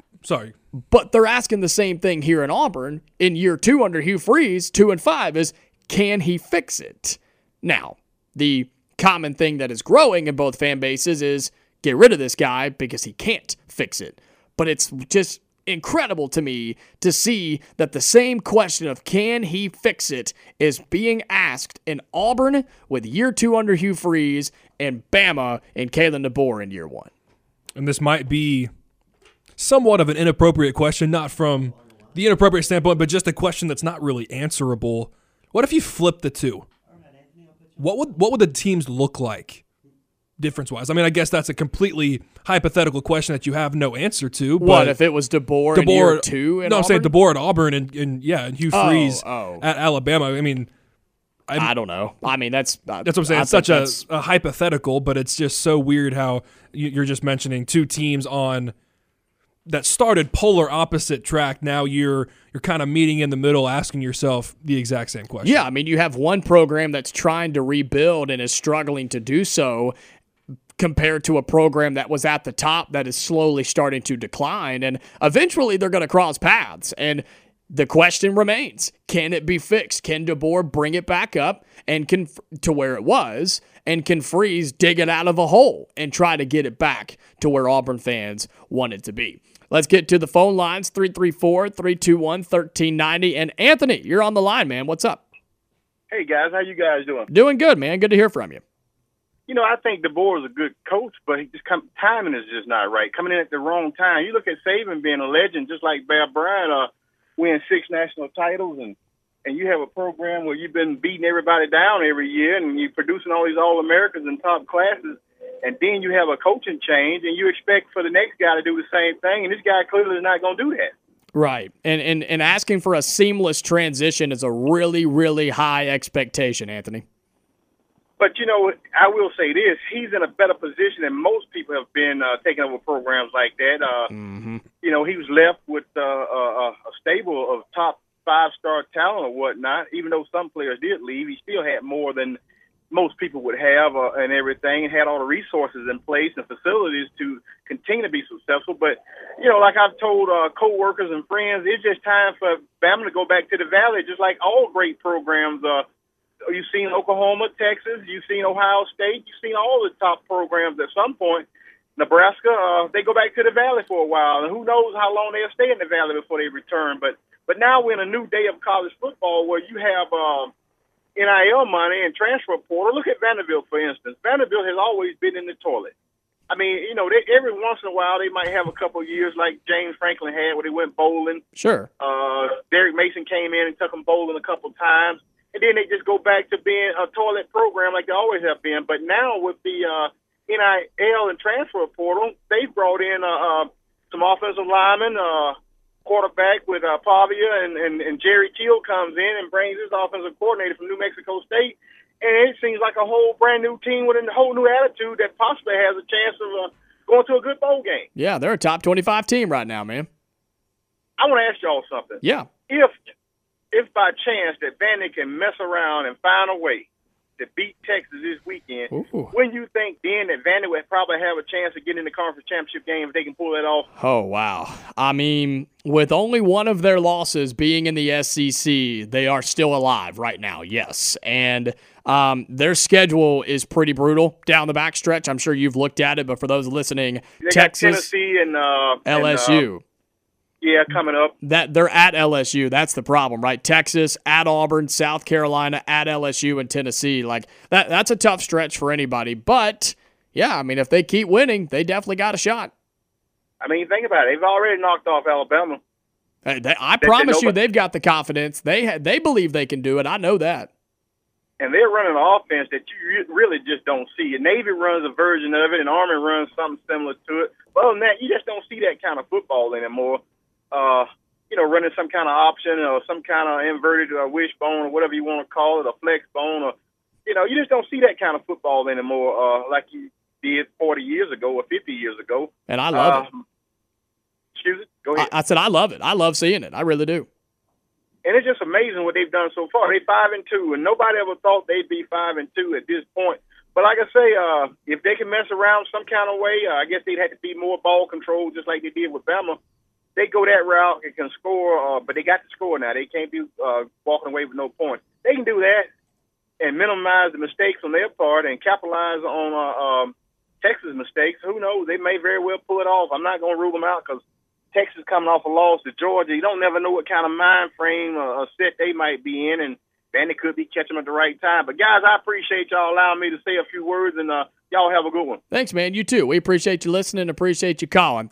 But they're asking the same thing here in Auburn in year 2 under Hugh Freeze, 2-5, is can he fix it? Now, the common thing that is growing in both fan bases is get rid of this guy because he can't fix it. But it's just incredible to me to see that the same question of can he fix it is being asked in Auburn with year 2 under Hugh Freeze and Bama and Kalen DeBoer in year 1. And this might be somewhat of an inappropriate question, not from the inappropriate standpoint, but just a question that's not really answerable. What if you flip the 2? What would the teams look like difference-wise? I mean, I guess that's a completely hypothetical question that you have no answer to. But what if it was DeBoer in year 2 in Auburn? I'm saying DeBoer at Auburn and Hugh Freeze at Alabama. I mean, I don't know. I mean, that's what I'm saying. It's such a hypothetical, but it's just so weird how you're just mentioning 2 teams on that started polar opposite track, now you're kind of meeting in the middle, asking yourself the exact same question. Yeah, I mean, you have one program that's trying to rebuild and is struggling to do so compared to a program that was at the top that is slowly starting to decline, and eventually they're going to cross paths. And the question remains, can it be fixed? Can DeBoer bring it back up and to where it was, and can Freeze dig it out of a hole and try to get it back to where Auburn fans want it to be? Let's get to the phone lines, 334-321-1390. And Anthony, you're on the line, man. What's up? Hey, guys. How you guys doing? Doing good, man. Good to hear from you. You know, I think DeBoer is a good coach, but timing is just not right. Coming in at the wrong time. You look at Saban being a legend, just like Bear Bryant, winning 6 national titles, and you have a program where you've been beating everybody down every year, and you're producing all these All-Americans in top classes, and then you have a coaching change, and you expect for the next guy to do the same thing, and this guy clearly is not going to do that. Right, and asking for a seamless transition is a really, really high expectation, Anthony. But, you know, I will say this. He's in a better position than most people have been taking over programs like that. You know, he was left with a stable of top 5-star talent or whatnot. Even though some players did leave, he still had more than most people would have and everything, and had all the resources in place and facilities to continue to be successful. But, you know, like I've told co-workers and friends, it's just time for Bama to go back to the Valley, just like all great programs You've seen Oklahoma, Texas. You've seen Ohio State. You've seen all the top programs at some point. Nebraska, they go back to the Valley for a while, and who knows how long they'll stay in the Valley before they return. But now we're in a new day of college football where you have NIL money and transfer portal. Look at Vanderbilt, for instance. Vanderbilt has always been in the toilet. I mean, you know, every once in a while they might have a couple of years like James Franklin had where they went bowling. Sure. Derek Mason came in and took them bowling a couple of times. And then they just go back to being a toilet program like they always have been. But now with the NIL and transfer portal, they've brought in some offensive linemen, quarterback with Pavia, and Jerry Keel comes in and brings his offensive coordinator from New Mexico State. And it seems like a whole brand-new team with a whole new attitude that possibly has a chance of going to a good bowl game. Yeah, they're a top 25 team right now, man. I want to ask y'all something. Yeah. If by chance that Vandy can mess around and find a way to beat Texas this weekend, wouldn't you think then that Vandy would probably have a chance of getting in the conference championship game if they can pull that off? Oh, wow. I mean, with only one of their losses being in the SEC, they are still alive right now, yes. And their schedule is pretty brutal down the backstretch. I'm sure you've looked at it, but for those listening, they Texas, got Tennessee, and LSU. Yeah, coming up. That they're at LSU. That's the problem, right? Texas, at Auburn, South Carolina, at LSU, and Tennessee. Like that's a tough stretch for anybody. But yeah, I mean, if they keep winning, they definitely got a shot. I mean, think about it. They've already knocked off Alabama. I promise you, they've got the confidence. They believe they can do it. I know that. And they're running an offense that you really just don't see. Navy runs a version of it, and Army runs something similar to it. But other than that, you just don't see that kind of football anymore. You know, running some kind of option or some kind of inverted wishbone or whatever you want to call it, a flex bone, or, you know, you just don't see that kind of football anymore like you did 40 years ago or 50 years ago. And I love it. Excuse me? Go ahead. I said I love it. I love seeing it. I really do. And it's just amazing what they've done so far. They're 5-2, and nobody ever thought they'd be 5-2 at this point. But like I say, if they can mess around some kind of way, I guess they'd have to be more ball control, just like they did with Bama. They go that route and can score, but they got to score now. They can't be walking away with no points. They can do that and minimize the mistakes on their part and capitalize on Texas mistakes. Who knows? They may very well pull it off. I'm not going to rule them out because Texas coming off a loss to Georgia. You don't never know what kind of mind frame or set they might be in, and Vandy could be catching them at the right time. But, guys, I appreciate y'all allowing me to say a few words, and y'all have a good one. Thanks, man. You too. We appreciate you listening. Appreciate you calling.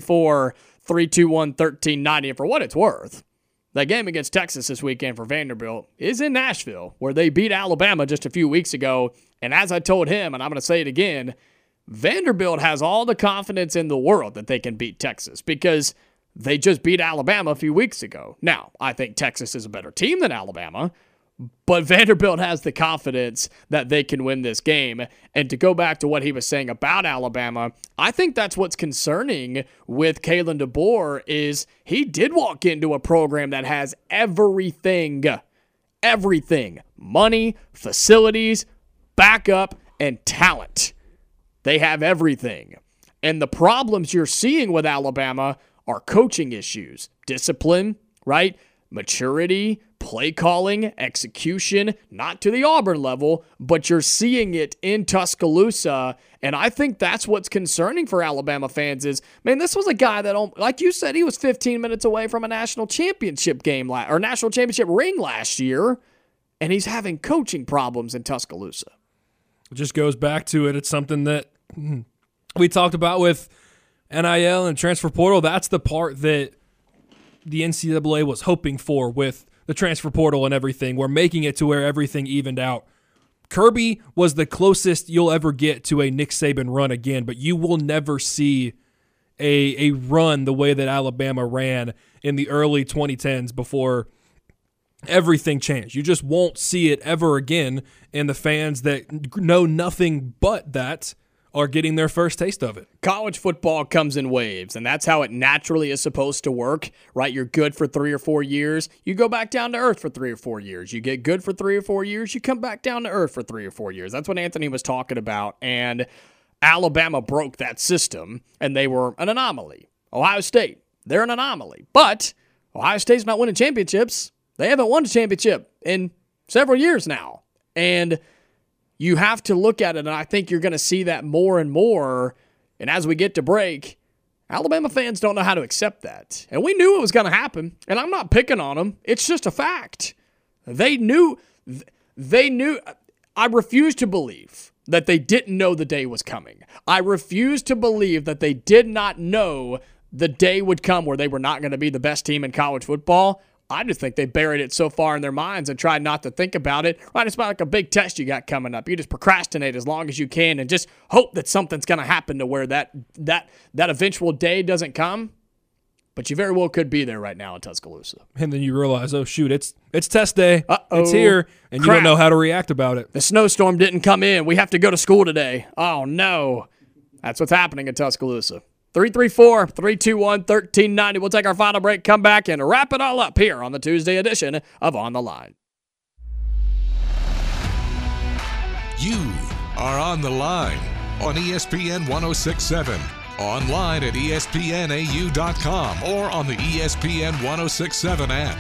334-321-1390. And for what it's worth, that game against Texas this weekend for Vanderbilt is in Nashville, where they beat Alabama just a few weeks ago. And as I told him, and I'm going to say it again, Vanderbilt has all the confidence in the world that they can beat Texas because they just beat Alabama a few weeks ago. Now, I think Texas is a better team than Alabama, But Vanderbilt has the confidence that they can win this game. And to go back to what he was saying about Alabama, I think that's what's concerning with Kalen DeBoer is he did walk into a program that has everything. Money, facilities, backup, and talent. They have everything. And the problems you're seeing with Alabama are coaching issues, discipline, right? Maturity, play calling, execution, not to the Auburn level, but you're seeing it in Tuscaloosa. And I think that's what's concerning for Alabama fans is, man, this was a guy that, like you said, he was 15 minutes away from a national championship game or national championship ring last year, and he's having coaching problems in Tuscaloosa. It just goes back to it. It's something that we talked about with NIL and transfer portal. That's the part that the NCAA was hoping for with the transfer portal and everything. We're making it to where everything evened out. Kirby was the closest you'll ever get to a Nick Saban run again, but you will never see a run the way that Alabama ran in the early 2010s before everything changed. You just won't see it ever again, and the fans that know nothing but that are getting their first taste of it. College football comes in waves, and that's how it naturally is supposed to work, right? You're good for 3 or 4 years. You go back down to earth for 3 or 4 years. You get good for 3 or 4 years. You come back down to earth for 3 or 4 years. That's what Anthony was talking about, and Alabama broke that system, and they were an anomaly. Ohio State, they're an anomaly. But Ohio State's not winning championships. They haven't won a championship in several years now. And you have to look at it, and I think you're going to see that more and more. And as we get to break, Alabama fans don't know how to accept that. And we knew it was going to happen, and I'm not picking on them. It's just a fact. They knew. I refuse to believe that they didn't know the day was coming. I refuse to believe that they did not know the day would come where they were not going to be the best team in college football. I just think they buried it so far in their minds and tried not to think about it. Right, it's about like a big test you got coming up. You just procrastinate as long as you can and just hope that something's going to happen to where that eventual day doesn't come. But you very well could be there right now in Tuscaloosa. And then you realize, oh, shoot, it's test day. Uh-oh. It's here, and Crap. You don't know how to react about it. The snowstorm didn't come in. We have to go to school today. Oh, no. That's what's happening in Tuscaloosa. 334-321-1390. We'll take our final break, come back, and wrap it all up here on the Tuesday edition of On the Line. You are On the Line on ESPN 1067. Online at ESPNAU.com or on the ESPN 1067 app.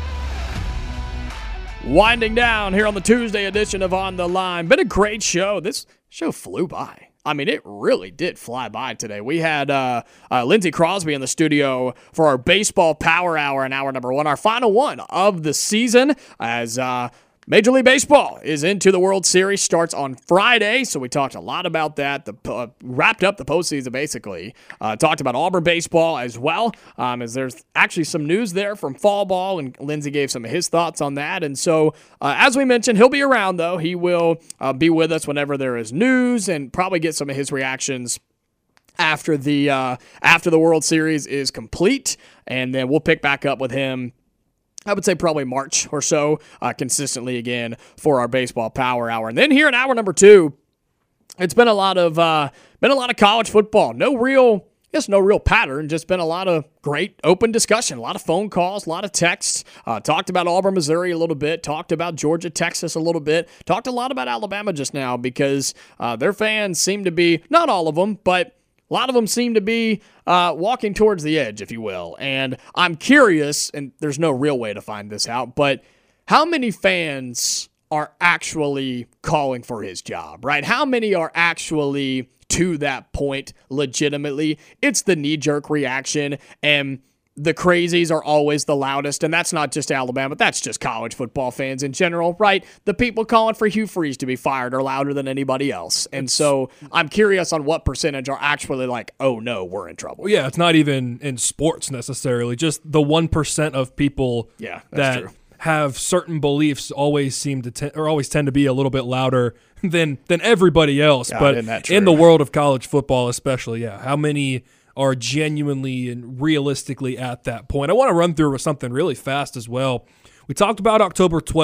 Winding down here on the Tuesday edition of On the Line. Been a great show. This show flew by. I mean, it really did fly by today. We had Lindsey Crosby in the studio for our Baseball Power Hour in hour number 1, our final one of the season as Major League Baseball is into the World Series, starts on Friday, so we talked a lot about that. Wrapped up the postseason, basically. Talked about Auburn baseball as well, as there's actually some news there from fall ball, and Lindsey gave some of his thoughts on that. And so, as we mentioned, he'll be around, though. He will be with us whenever there is news and probably get some of his reactions after the World Series is complete, and then we'll pick back up with him, I would say probably March or so, consistently again for our Baseball Power Hour. And then here in hour number 2, it's been a lot of college football. No real pattern, just been a lot of great open discussion, a lot of phone calls, a lot of texts. Talked about Auburn, Missouri a little bit, talked about Georgia, Texas a little bit, talked a lot about Alabama just now because their fans seem to be, not all of them, but a lot of them seem to be walking towards the edge, if you will. And I'm curious, and there's no real way to find this out, but how many fans are actually calling for his job, right? How many are actually to that point legitimately? It's the knee-jerk reaction, and the crazies are always the loudest, and that's not just Alabama. That's just college football fans in general, right? The people calling for Hugh Freeze to be fired are louder than anybody else. And so I'm curious on what percentage are actually like, oh, no, we're in trouble. Yeah, it's not even in sports necessarily. Just the 1% of people that have certain beliefs always seem to always tend to be a little bit louder than everybody else. God, but isn't that true? In the world of college football especially, how many are genuinely and realistically at that point? I want to run through something really fast as well. We talked about October 12th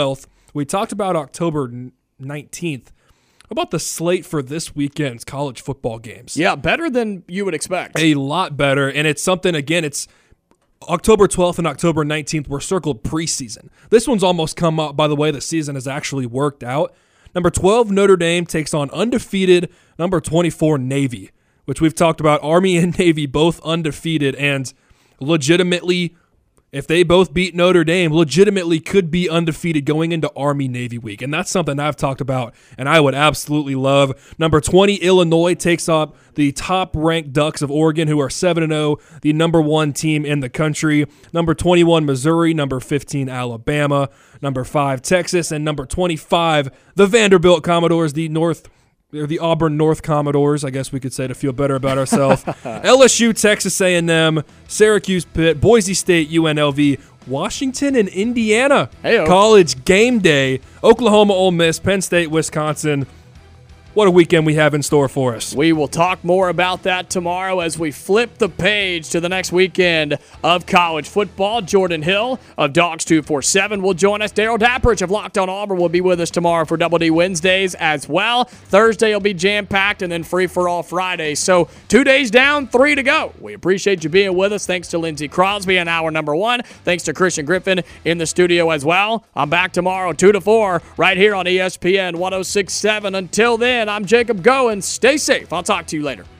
We talked about October 19th. About the slate for this weekend's college football games. Yeah, better than you would expect. A lot better. And it's something, again, it's October 12th and October 19th were circled preseason. This one's almost come up by the way the season has actually worked out. Number 12, Notre Dame takes on undefeated number 24, Navy, which we've talked about. Army and Navy both undefeated and legitimately, if they both beat Notre Dame, legitimately could be undefeated going into Army-Navy week. And that's something I've talked about and I would absolutely love. Number 20, Illinois takes up the top-ranked Ducks of Oregon, who are 7-0, the number 1 team in the country. Number 21, Missouri. Number 15, Alabama. Number 5, Texas. And number 25, the Vanderbilt Commodores, the Auburn North Commodores, I guess we could say to feel better about ourselves. LSU, Texas A&M, Syracuse, Pitt, Boise State, UNLV, Washington, and Indiana. Hey-o. College game day. Oklahoma, Ole Miss, Penn State, Wisconsin. What a weekend we have in store for us. We will talk more about that tomorrow as we flip the page to the next weekend of college football. Jordan Hill of Dogs 247 will join us. Daryl Dapprich of Locked On Auburn will be with us tomorrow for Double D Wednesdays as well. Thursday will be jam-packed and then free-for-all Friday. So 2 days down, 3 to go. We appreciate you being with us. Thanks to Lindsey Crosby in hour number 1. Thanks to Christian Griffin in the studio as well. I'm back tomorrow 2 to 4 right here on ESPN 106.7. Until then, I'm Jacob Goins. Stay safe. I'll talk to you later.